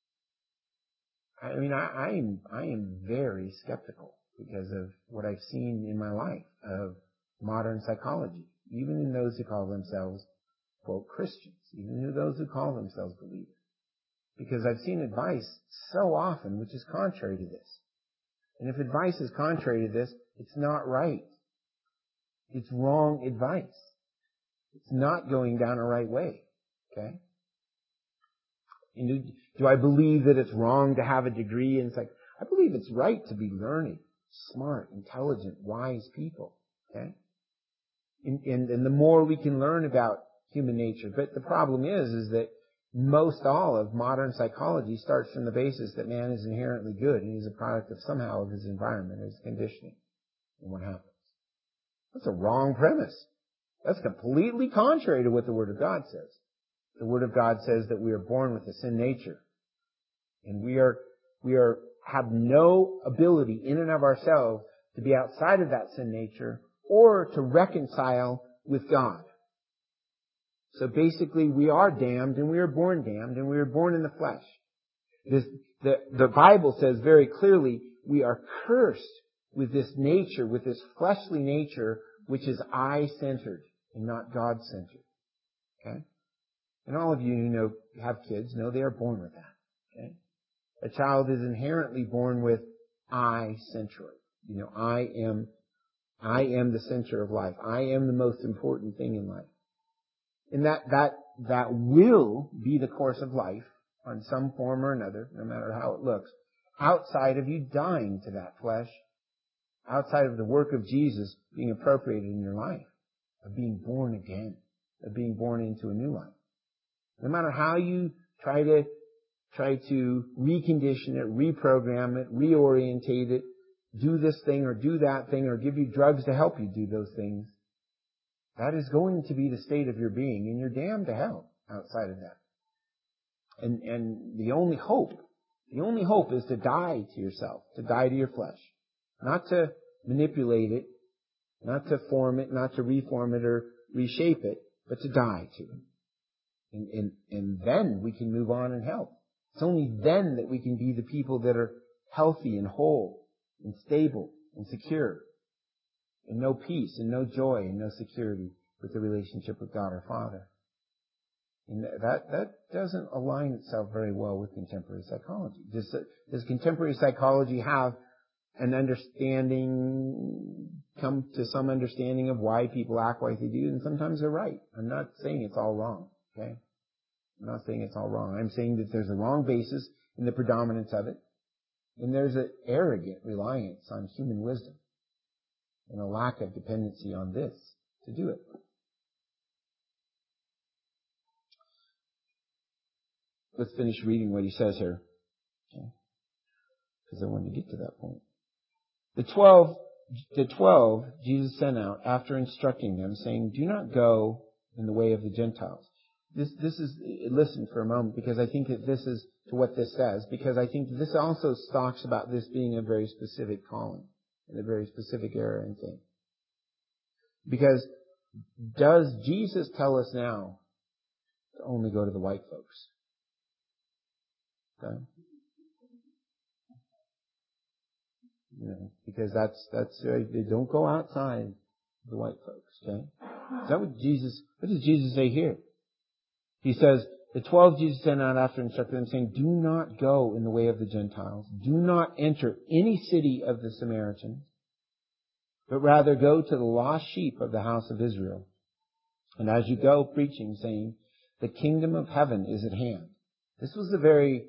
I mean, I, I am, I am very skeptical because of what I've seen in my life of modern psychology, even in those who call themselves, quote, Christians, even in those who call themselves believers. Because I've seen advice so often which is contrary to this. And if advice is contrary to this, it's not right. It's wrong advice. It's not going down a right way. Okay? And do, do I believe that it's wrong to have a degree in psych? I believe it's right to be learning, smart, intelligent, wise people. Okay? And, and, and the more we can learn about human nature. But the problem is, is that most all of modern psychology starts from the basis that man is inherently good and he's a product of somehow of his environment or his conditioning. And what happens? That's a wrong premise. That's completely contrary to what the Word of God says. The Word of God says that we are born with a sin nature. And we are, we are, have no ability in and of ourselves to be outside of that sin nature or to reconcile with God. So basically, we are damned, and we are born damned, and we are born in the flesh. This, the, the Bible says very clearly, we are cursed with this nature, with this fleshly nature, which is I-centered and not God-centered. Okay? And all of you who know, have kids know they are born with that. Okay? A child is inherently born with I-centered. You know, I am, I am the center of life. I am the most important thing in life. And that, that, that will be the course of life on some form or another, no matter how it looks, outside of you dying to that flesh, outside of the work of Jesus being appropriated in your life, of being born again, of being born into a new life. No matter how you try to, try to recondition it, reprogram it, reorientate it, do this thing or do that thing or give you drugs to help you do those things, that is going to be the state of your being, and you're damned to hell outside of that. And, and the only hope, the only hope is to die to yourself, to die to your flesh. Not to manipulate it, not to form it, not to reform it or reshape it, but to die to it. And, and, and then we can move on in health. It's only then that we can be the people that are healthy and whole and stable and secure and know peace and know joy and know security with the relationship with God our Father. And that, that doesn't align itself very well with contemporary psychology. Does, does contemporary psychology have an understanding, come to some understanding of why people act like they do? And sometimes they're right. I'm not saying it's all wrong, okay? I'm not saying it's all wrong. I'm saying that there's a wrong basis in the predominance of it. And there's an arrogant reliance on human wisdom and a lack of dependency on this to do it. Let's finish reading what he says here. Okay? Because I want to get to that point. The twelve, the twelve Jesus sent out after instructing them, saying, "Do not go in the way of the Gentiles." This, this is, listen for a moment, because I think that this is to what this says, because I think this also talks about this being a very specific calling, in a very specific era and thing. Because does Jesus tell us now to only go to the white folks? Okay? You know, because that's, that's, uh, they don't go outside the white folks, okay? Is that what Jesus, what does Jesus say here? He says, the twelve Jesus sent out after instructing them, saying, "Do not go in the way of the Gentiles. Do not enter any city of the Samaritans, but rather go to the lost sheep of the house of Israel. And as you go, preaching, saying, the kingdom of heaven is at hand." This was a very,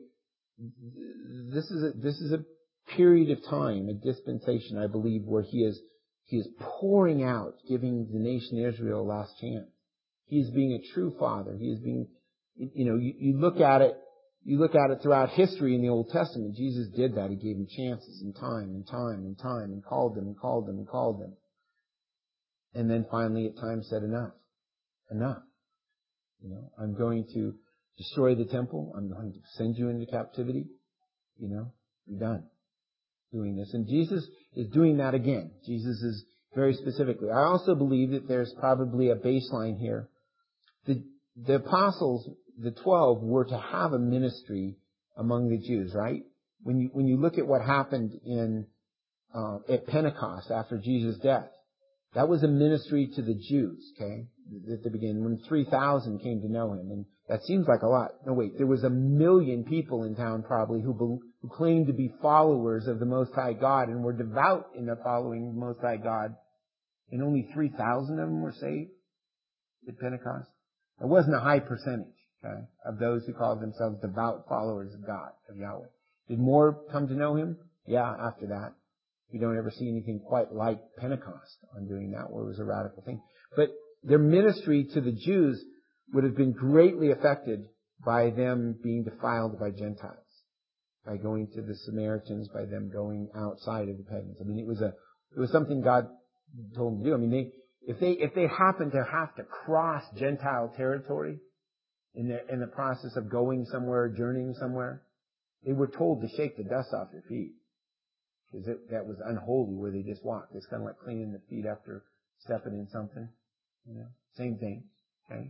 this is a, this is a period of time, a dispensation, I believe, where he is, he is pouring out, giving the nation Israel a last chance. He is being a true father. He is being, you know, you, you look at it, you look at it throughout history in the Old Testament. Jesus did that. He gave them chances and time and time and time and called them and called them and called them. And then finally at times said, enough. Enough. You know, I'm going to destroy the temple. I'm going to send you into captivity. You know, I'm done doing this. And Jesus is doing that again. Jesus is very specifically. I also believe that there's probably a baseline here. The, the apostles, the twelve, were to have a ministry among the Jews, right? When you, when you look at what happened in, uh, at Pentecost after Jesus' death, that was a ministry to the Jews, okay? At the beginning, when three thousand came to know Him. And that seems like a lot. No, wait, there was a million people in town probably who, be, who claimed to be followers of the Most High God and were devout in their following the Most High God. And only three thousand of them were saved at Pentecost. It wasn't a high percentage, okay, of those who called themselves devout followers of God, of Yahweh. Did more come to know Him? Yeah, after that. We don't ever see anything quite like Pentecost on doing that, where it was a radical thing. But their ministry to the Jews would have been greatly affected by them being defiled by Gentiles, by going to the Samaritans, by them going outside of the pagans. I mean, it was a, it was something God told them to do. I mean, they, if they, if they happened to have to cross Gentile territory in the, in the process of going somewhere, journeying somewhere, they were told to shake the dust off their feet. Because that was unholy where they just walked. It's kind of like cleaning the feet after stepping in something. You know, same thing. Okay.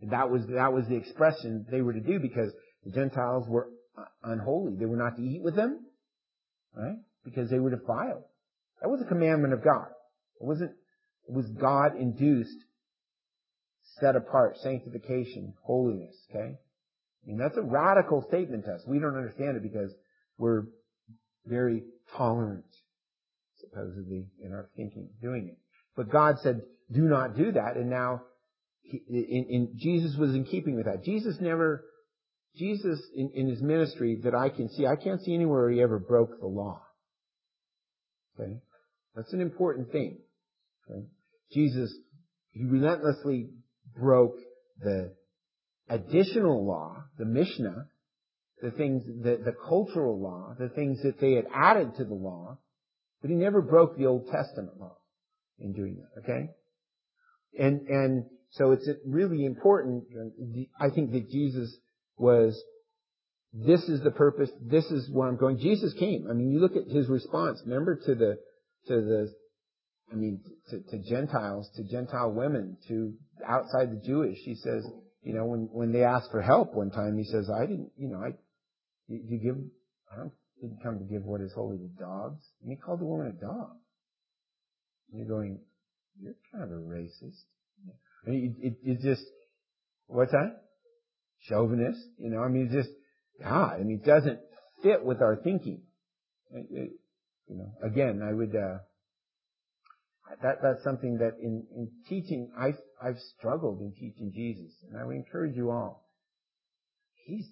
That was, that was the expression they were to do because the Gentiles were unholy. They were not to eat with them, right? Because they were defiled. That was a commandment of God. It wasn't, it was God-induced, set apart, sanctification, holiness, okay? I mean, that's a radical statement to us. We don't understand it because we're very tolerant, supposedly, in our thinking, doing it. But God said, do not do that. And now, he, in, in, Jesus was in keeping with that. Jesus never, Jesus in, in His ministry that I can see, I can't see anywhere He ever broke the law. Okay? That's an important thing. Okay? Jesus, He relentlessly broke the additional law, the Mishnah, the things, the, the cultural law, the things that they had added to the law, but He never broke the Old Testament law in doing that, okay? And, and so it's really important, I think that Jesus was, this is the purpose, this is where I'm going. Jesus came. I mean, you look at His response, remember, to the, to the, I mean, to, to Gentiles, to Gentile women, to outside the Jewish. He says, you know, when, when they asked for help one time, He says, I didn't, you know, I, you, you give, I don't, didn't come to give what is holy to dogs. And He called the woman a dog. And you're going, you're kind of a racist. I mean, it, it, it's just, what's that? Chauvinist, you know, I mean, it's just, God, I mean, it doesn't fit with our thinking. It, it, you know, again, I would, uh, that, that's something that in, in teaching, I've, I've struggled in teaching Jesus, and I would encourage you all. He's,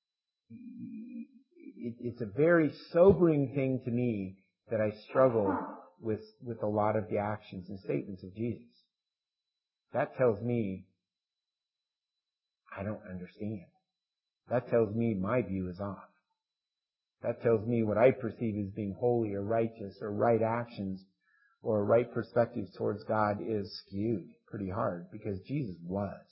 it, it's a very sobering thing to me that I struggle with, with a lot of the actions and statements of Jesus. That tells me I don't understand. That tells me my view is off. That tells me what I perceive as being holy or righteous or right actions or right perspectives towards God is skewed pretty hard because Jesus was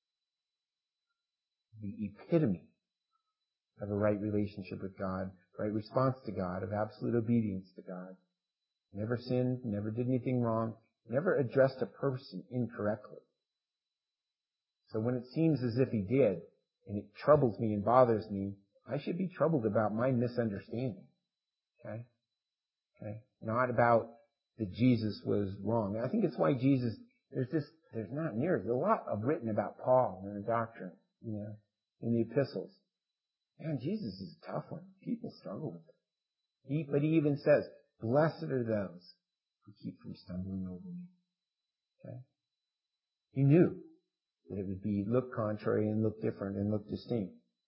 the epitome of a right relationship with God, right response to God, of absolute obedience to God. Never sinned, never did anything wrong, never addressed a person incorrectly. So when it seems as if He did, and it troubles me and bothers me, I should be troubled about my misunderstanding. Okay? Okay? Not about that Jesus was wrong. I think it's why Jesus, there's just, there's not near, there's a lot of written about Paul and the doctrine, you know, in the epistles. Man, Jesus is a tough one. People struggle with it. He, but He even says, blessed are those who keep from stumbling over me. Okay? He knew that it would be look contrary and look different and look distinct.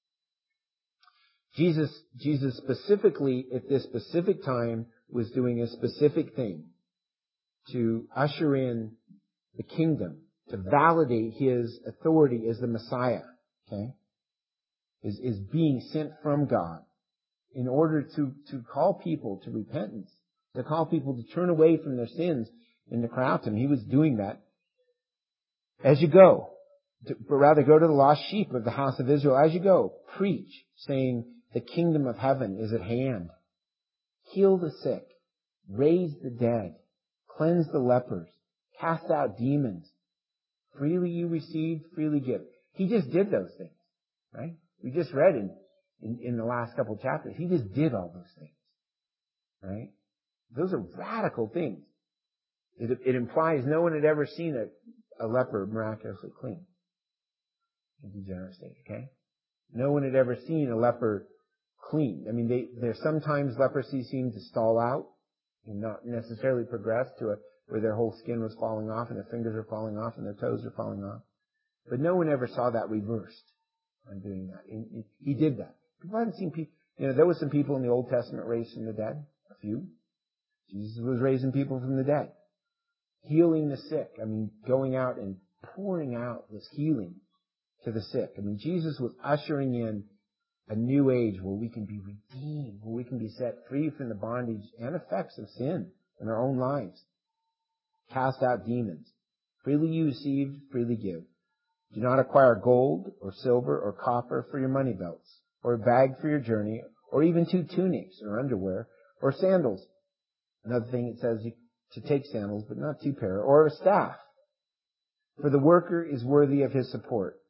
Jesus, Jesus specifically at this specific time was doing a specific thing to usher in the kingdom, to validate His authority as the Messiah, okay? Is, is being sent from God in order to, to call people to repentance, to call people to turn away from their sins and to cry out to Him. He was doing that. As you go, to, but rather go to the lost sheep of the house of Israel. As you go, preach, saying, the kingdom of heaven is at hand. Heal the sick, raise the dead, cleanse the lepers, cast out demons. Freely you received, freely give. He just did those things, right? We just read in, in, in the last couple of chapters. He just did all those things, right? Those are radical things. It, it implies no one had ever seen a, a leper miraculously clean. In degenerate state, okay? No one had ever seen a leper clean. I mean, they, there's sometimes leprosy seemed to stall out and not necessarily progress to a, where their whole skin was falling off and their fingers are falling off and their toes are falling off. But no one ever saw that reversed on doing that. He, he did that. People hadn't seen people, you know, there were some people in the Old Testament raised from the dead. A few. Jesus was raising people from the dead. Healing the sick. I mean, going out and pouring out this healing to the sick. I mean, Jesus was ushering in a new age where we can be redeemed, where we can be set free from the bondage and effects of sin in our own lives. Cast out demons. Freely you received, freely give. Do not acquire gold or silver or copper for your money belts, or a bag for your journey, or even two tunics or underwear, or sandals. Another thing it says to take sandals, but not two pair, or a staff. For the worker is worthy of his support.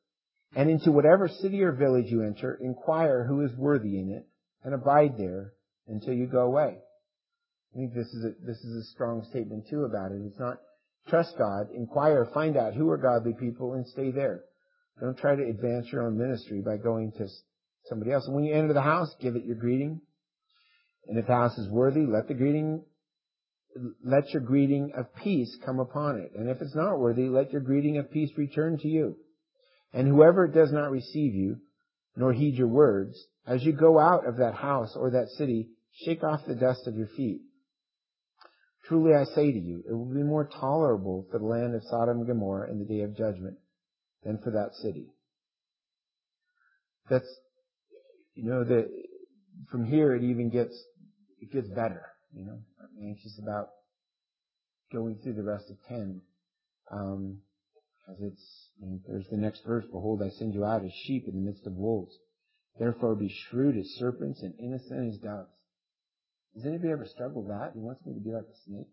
And into whatever city or village you enter, inquire who is worthy in it, and abide there until you go away. I think this is a, this is a strong statement too about it. It's not trust God, inquire, find out who are godly people, and stay there. Don't try to advance your own ministry by going to somebody else. And when you enter the house, give it your greeting. And if the house is worthy, let the greeting, let your greeting of peace come upon it. And if it's not worthy, let your greeting of peace return to you. And whoever does not receive you, nor heed your words, as you go out of that house or that city, shake off the dust of your feet. Truly I say to you, it will be more tolerable for the land of Sodom and Gomorrah in the day of judgment than for that city. That's, you know, the, from here it even gets, it gets better, you know. I'm anxious about going through the rest of ten. Um, as it's, and there's the next verse, behold, I send you out as sheep in the midst of wolves. Therefore be shrewd as serpents and innocent as doves. Has anybody ever struggled with that? He wants me to be like a snake.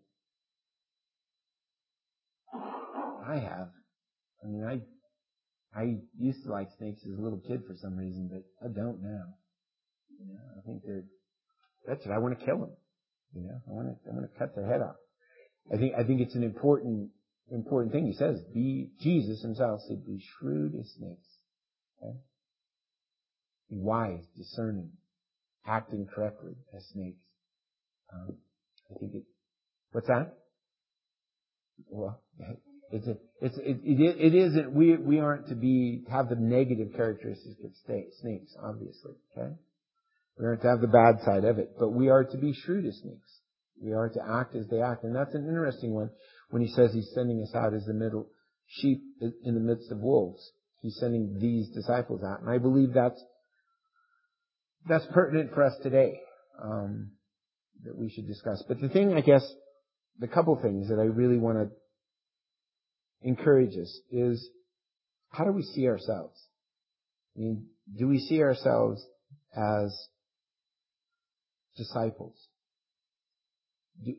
I have. I mean, I I used to like snakes as a little kid for some reason, but I don't now. You know, I think they're that's it. I want to kill them. You know, I want to I want to cut their head off. I think I think it's an important important thing. He says, "Be Jesus himself said, be shrewd as snakes, okay? Be wise, discerning, acting correctly as snakes." Um, I think it. What's that? Well, it's a, it's it, it, it isn't. We we aren't to be have the negative characteristics of snakes, obviously. Okay, we aren't to have the bad side of it, but we are to be shrewd as snakes. We are to act as they act, and that's an interesting one. When he says he's sending us out as the middle sheep in the midst of wolves, he's sending these disciples out, and I believe that's that's pertinent for us today. Um, that we should discuss. But the thing, I guess, the couple things that I really want to encourage us is, how do we see ourselves? I mean, do we see ourselves as disciples? Do,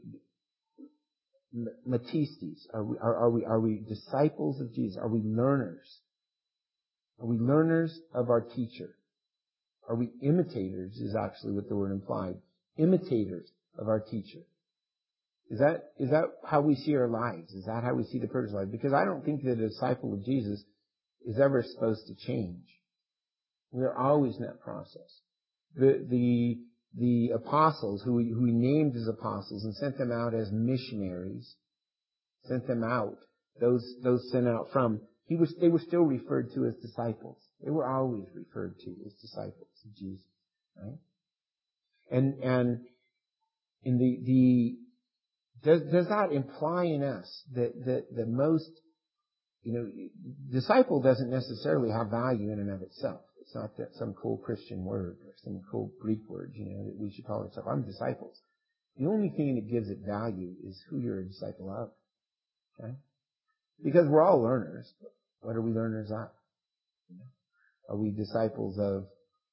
Matistes. Are we, are, are we, are we disciples of Jesus? Are we learners? Are we learners of our teacher? Are we imitators is actually what the word implied. Imitators of our teacher. Is that, is that how we see our lives? Is that how we see the person's life? Because I don't think that a disciple of Jesus is ever supposed to change. We're always in that process. The, the, the apostles who he, who he named as apostles and sent them out as missionaries, sent them out, those, those sent out from, he was, they were still referred to as disciples. They were always referred to as disciples of Jesus, right? And, and, in the, the, does, does that imply in us that, that the most, you know, disciple doesn't necessarily have value in and of itself. It's not that some cool Christian word or some cool Greek word, you know, that we should call ourselves. I'm disciples. The only thing that gives it value is who you're a disciple of. Okay? Because we're all learners. What are we learners of? You know? Are we disciples of,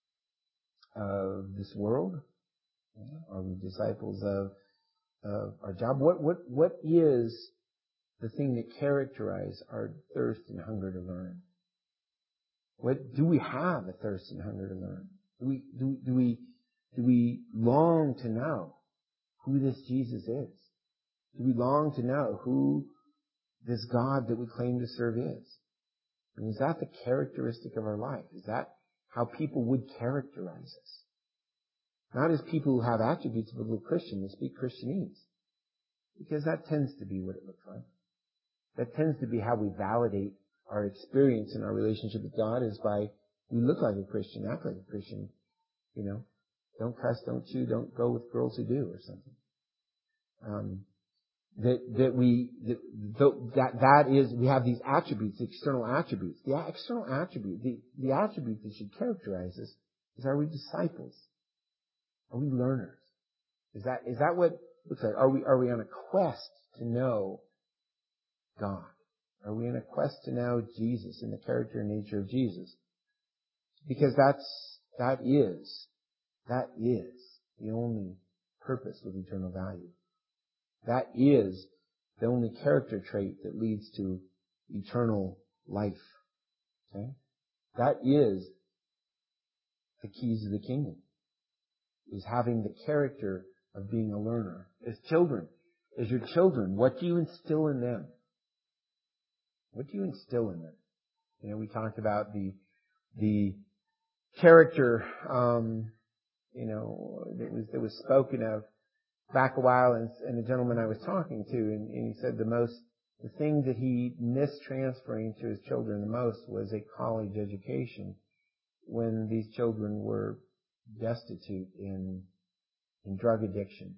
of this world? You know? Are we disciples of, of our job? What, what, what is the thing that characterizes our thirst and hunger to learn? What, do we have a thirst and hunger to learn? Do we, do, do we, do we long to know who this Jesus is? Do we long to know who this God that we claim to serve is? And is that the characteristic of our life? Is that how people would characterize us? Not as people who have attributes of a little Christian, that speak Christianese. Because that tends to be what it looks like. That tends to be how we validate our experience in our relationship with God, is by, we look like a Christian, act like a Christian, you know. Don't cuss, don't chew, don't go with girls who do, or something. Um, that, that we, that, that, that is, we have these attributes, the external attributes. The external attribute, the, the attribute that should characterize us is, are we disciples? Are we learners? Is that, is that what it looks like? Are we, are we on a quest to know God? Are we on a quest to know Jesus and the character and nature of Jesus? Because that's, that is, that is the only purpose with eternal value. That is the only character trait that leads to eternal life. Okay? That is the keys of the kingdom, is having the character of being a learner. As children, as your children, what do you instill in them? What do you instill in them? You know, we talked about the the character, um, you know, that was that was spoken of back a while, and, and the gentleman I was talking to, and, and he said the most, the thing that he missed transferring to his children the most was a college education when these children were destitute in in drug addiction.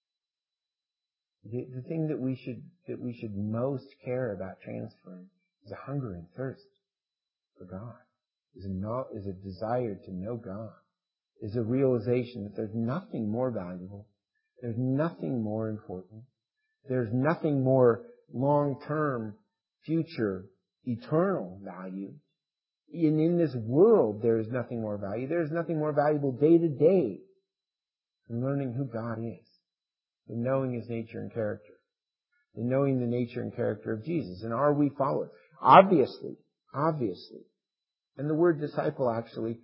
The, the thing that we should that we should most care about transferring is a hunger and thirst for God, is a no, is a desire to know God, is a realization that there's nothing more valuable, there's nothing more important, there's nothing more long-term, future, eternal value. And in this world, there is nothing more value. There is nothing more valuable day to day than learning who God is, than knowing His nature and character, than knowing the nature and character of Jesus. And are we followers? Obviously, obviously. And the word disciple actually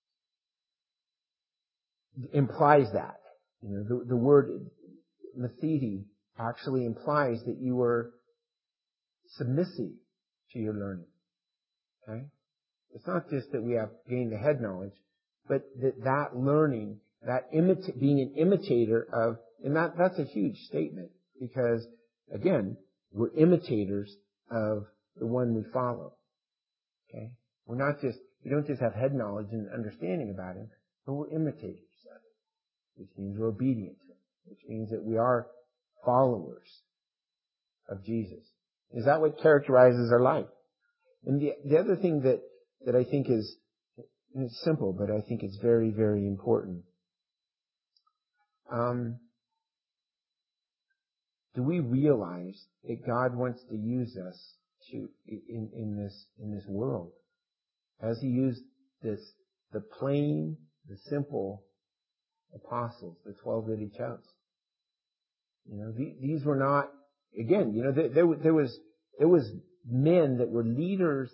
implies that. You know, the, the word mathete actually implies that you are submissive to your learning. Okay? It's not just that we have gained the head knowledge, but that that learning, that imita- being an imitator of, and that, that's a huge statement, because, again, we're imitators of the one we follow. Okay? We're not just, we don't just have head knowledge and understanding about Him, but we're imitators of it, which means we're obedient to Him, which means that we are followers of Jesus. Is that what characterizes our life? And the, the other thing that, that I think is, and it's simple, but I think it's very, very important. Um, do we realize that God wants to use us to in, in this in this world, as He used this the plain, the simple apostles, the twelve that He chose? You know, the, these were not, again, you know, there, there, there was there was men that were leaders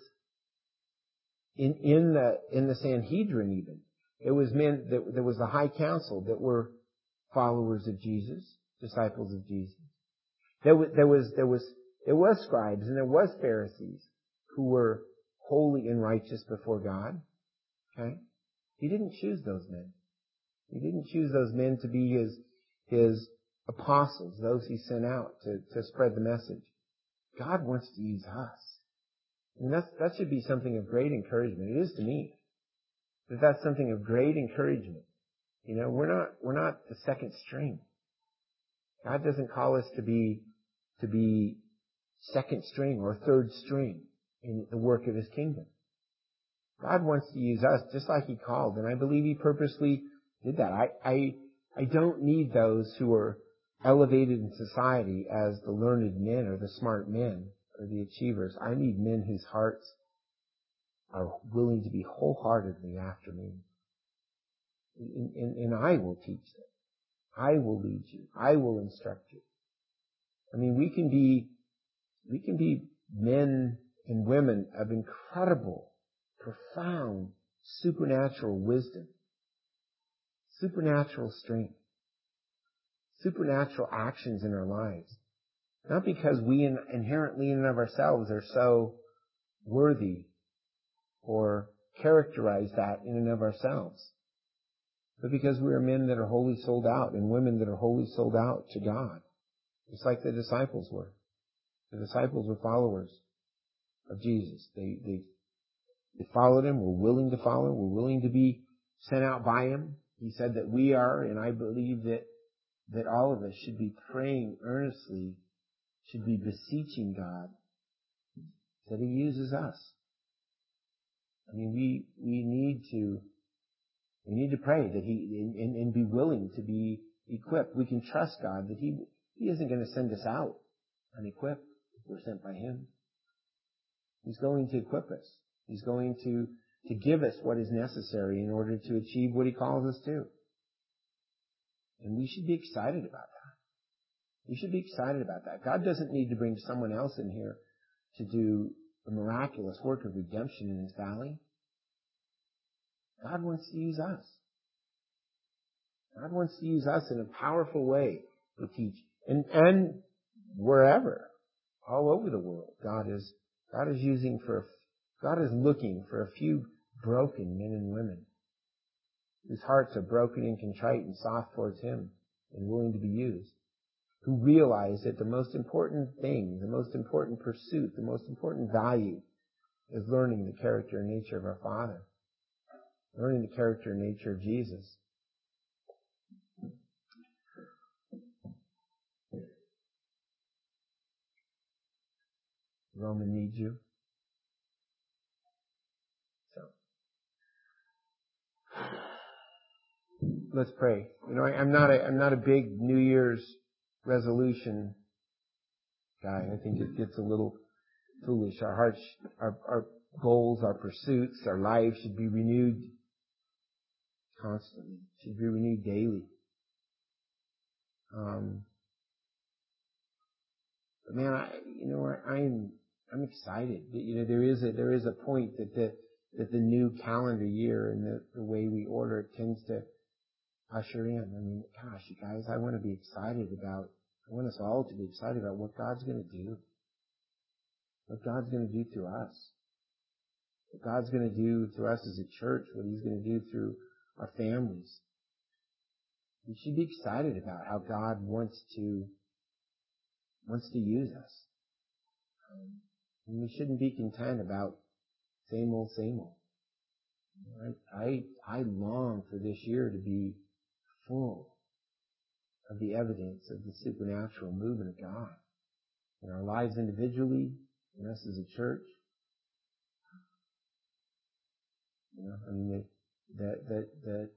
in in the in the Sanhedrin even. There was men that there was the high council that were followers of Jesus, disciples of Jesus. There was there was there was there was scribes and there was Pharisees who were holy and righteous before God. Okay? He didn't choose those men. He didn't choose those men to be his his apostles, those He sent out to, to spread the message. God wants to use us. And that's, that should be something of great encouragement. It is to me. That that's something of great encouragement. You know, we're not, we're not the second string. God doesn't call us to be, to be second string or third string in the work of His kingdom. God wants to use us just like He called, and I believe He purposely did that. I, I, I don't need those who are elevated in society as the learned men or the smart men or the achievers. I need men whose hearts are willing to be wholeheartedly after me. And, and, and I will teach them. I will lead you. I will instruct you. I mean, we can be, we can be men and women of incredible, profound, supernatural wisdom, supernatural strength, supernatural actions in our lives. Not because we in, inherently in and of ourselves are so worthy or characterize that in and of ourselves, but because we are men that are wholly sold out and women that are wholly sold out to God. Just like the disciples were. The disciples were followers of Jesus. They, they, they followed Him, were willing to follow Him, were willing to be sent out by Him. He said that we are, and I believe that, that all of us should be praying earnestly, should be beseeching God that He uses us. I mean, we, we need to, we need to pray that He, and, and, and be willing to be equipped. We can trust God that He, He isn't going to send us out unequipped if we're sent by Him. He's going to equip us. He's going to, to give us what is necessary in order to achieve what He calls us to. And we should be excited about that. We should be excited about that. God doesn't need to bring someone else in here to do the miraculous work of redemption in His valley. God wants to use us. God wants to use us in a powerful way to teach. And, and wherever, all over the world, God is, God is using for, God is looking for a few broken men and women whose hearts are broken and contrite and soft towards Him and willing to be used, who realize that the most important thing, the most important pursuit, the most important value is learning the character and nature of our Father, learning the character and nature of Jesus. Roman needs you. So, let's pray. You know, I, I'm not a, I'm not a big New Year's resolution guy. I think it gets a little foolish. Our hearts, our, our goals, our pursuits, our lives should be renewed constantly. Should be renewed daily. Um, but man, I, you know, I, I'm I'm excited. You know, there is a there is a point that the that the new calendar year and the, the way we order it tends to usher in. I mean, gosh, you guys, I want to be excited about. I want us all to be excited about what God's going to do. What God's going to do through us. What God's going to do through us as a church. What He's going to do through our families. We should be excited about how God wants to wants to use us. Um, and we shouldn't be content about same old, same old. I, I, I long for this year to be full of the evidence of the supernatural movement of God in our lives individually, in us as a church. You know, I mean, the, the, the, the,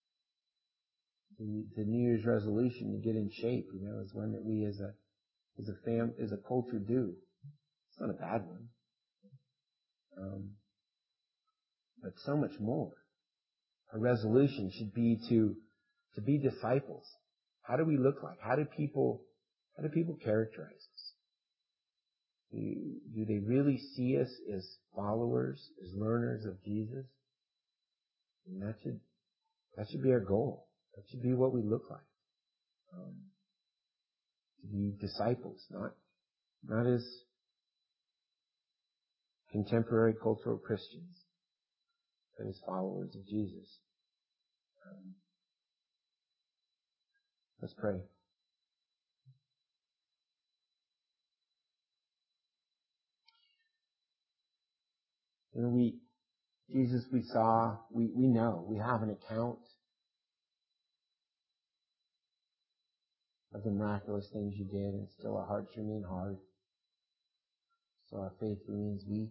the, the New Year's resolution to get in shape, you know, is one that we as a, as a fam, as a culture do. It's not a bad one. Um, but so much more. Our resolution should be to, to be disciples. How do we look like? How do people, how do people characterize us? Do, do they really see us as followers, as learners of Jesus? And that should, that should be our goal. That should be what we look like. Um, to be disciples, not, not as contemporary cultural Christians, but as followers of Jesus. Um, let's pray. You know, we, Jesus, we saw, we, we know, we have an account of the miraculous things you did, and still our hearts remain hard. So our faith remains weak.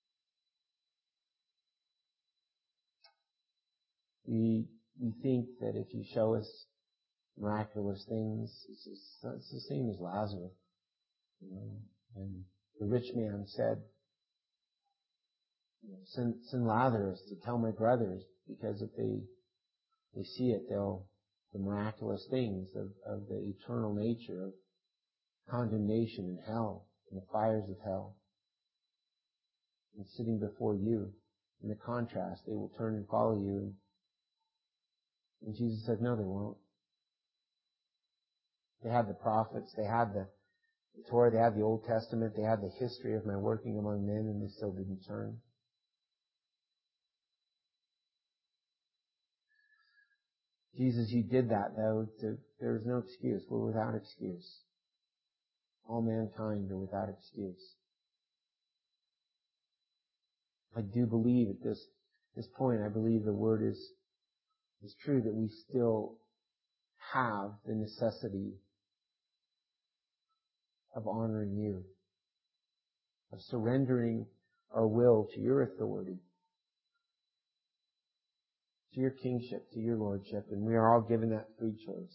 We, we think that if you show us miraculous things, it's, just, it's the same as Lazarus. You know? And the rich man said, you know, send, send Lazarus to tell my brothers, because if they, they see it, they'll, the miraculous things of, of the eternal nature of condemnation and hell and the fires of hell, and sitting before you, in the contrast, they will turn and follow you. And, and Jesus said, no, they won't. They had the prophets, they had the, the Torah, they had the Old Testament, they had the history of my working among men, and they still didn't turn. Jesus, you did that, though. To, there is no excuse. We're without excuse. All mankind are without excuse. I do believe at this this point, I believe the word is is true, that we still have the necessity of honoring you, of surrendering our will to your authority, to your kingship, to your lordship, and we are all given that free choice.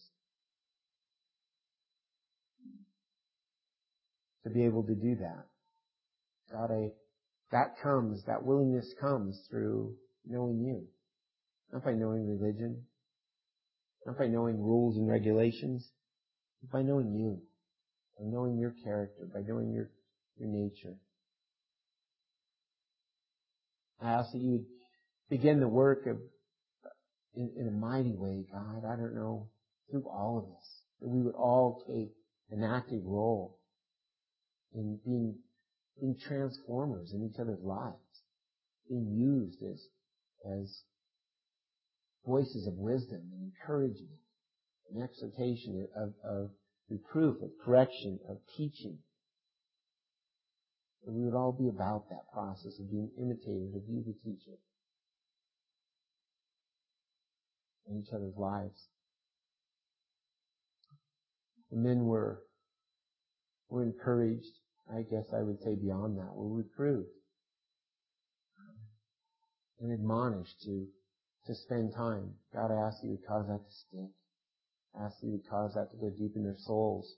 To be able to do that. God, I, that comes, that willingness comes through knowing you. Not by knowing religion, not by knowing rules and regulations, but by knowing you, by knowing your character, by knowing your, your nature. I ask that you would begin the work of
in, in a mighty way, God, I don't know, through all of us, that we would all take an active role in being, being transformers in each other's lives, being used as, as voices of wisdom and encouragement and exhortation, of, of reproof, of correction, of teaching. And we would all be about that process of being imitators of you, the teacher, in each other's lives. And then we're, we're encouraged, I guess I would say beyond that, we're reproved and admonished to, to spend time. God, I ask you to cause that to stick. I ask you to cause that to go deep in their souls.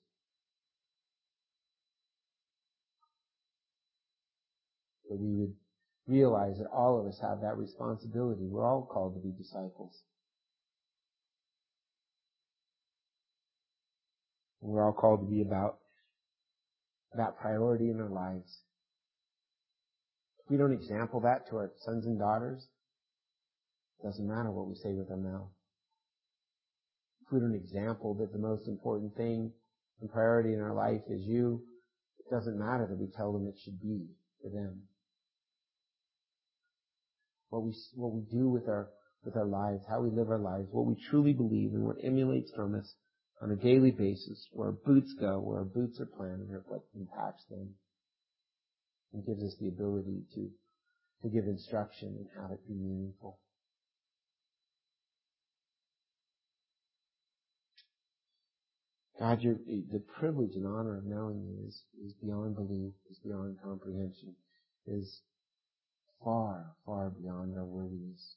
That we would realize that all of us have that responsibility. We're all called to be disciples. We're all called to be about that priority in our lives. If we don't example that to our sons and daughters, it doesn't matter what we say with our mouth. If we don't example that the most important thing and priority in our life is you, it doesn't matter that we tell them it should be for them. What we, what we do with our, with our lives, how we live our lives, what we truly believe and what emanates from us on a daily basis, where our boots go, where our boots are planted, or what impacts them, and gives us the ability to, to give instruction and have it be meaningful. God, your, the privilege and honor of knowing you is, is beyond belief, is beyond comprehension, is far, far beyond our worthiness.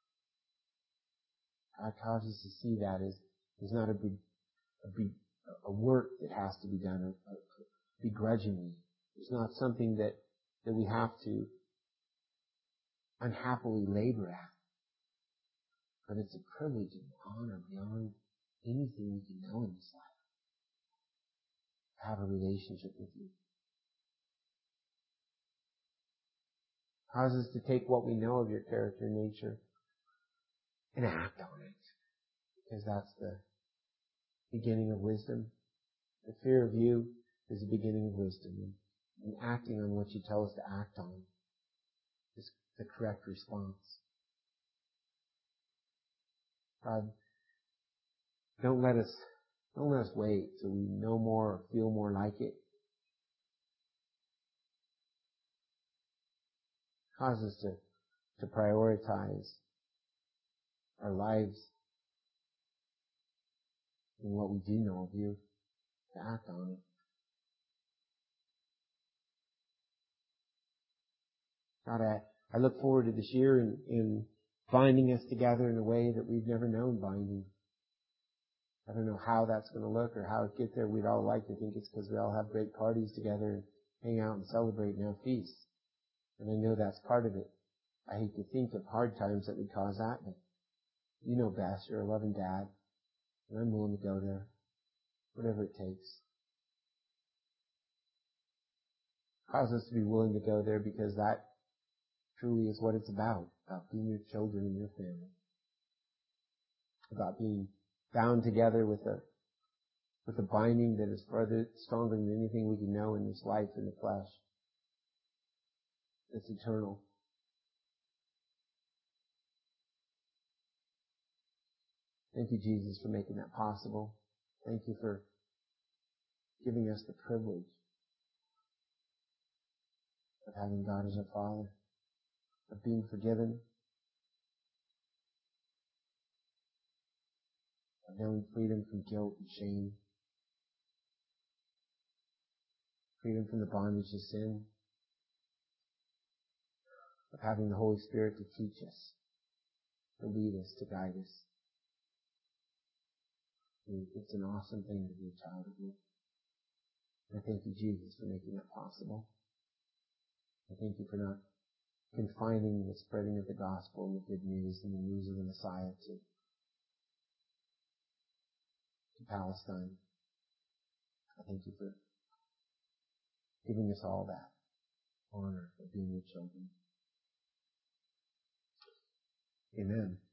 God causes us to see that as, as not a big, a big, a work that has to be done begrudgingly. It's not something that, that we have to unhappily labor at. But it's a privilege and honor beyond anything we can know in this life. Have a relationship with you. Causes us to take what we know of your character and nature and act on it. Because that's the beginning of wisdom. The fear of you is the beginning of wisdom. And, and acting on what you tell us to act on is the correct response. God, don't let us, don't let us wait till we know more or feel more like it. Cause us to, to prioritize our lives in what we do know of you, to act on it. God, I, I look forward to this year in, in binding us together in a way that we've never known binding. I don't know how that's going to look or how it gets there. We'd all like to think it's because we all have great parties together and hang out and celebrate and have feasts. And I know that's part of it. I hate to think of hard times that would cause that, but you know best. You're a loving dad, and I'm willing to go there, whatever it takes. Cause us to be willing to go there because that truly is what it's about, about being your children and your family. About being bound together with a, with a binding that is further stronger than anything we can know in this life in the flesh. It's eternal. Thank you, Jesus, for making that possible. Thank you for giving us the privilege of having God as our Father, of being forgiven, of knowing freedom from guilt and shame, freedom from the bondage of sin, of having the Holy Spirit to teach us, to lead us, to guide us. And it's an awesome thing to be a child of you. I thank you, Jesus, for making that possible. I thank you for not confining the spreading of the gospel and the good news and the news of the Messiah to, to Palestine. I thank you for giving us all that honor of being your children. Amen.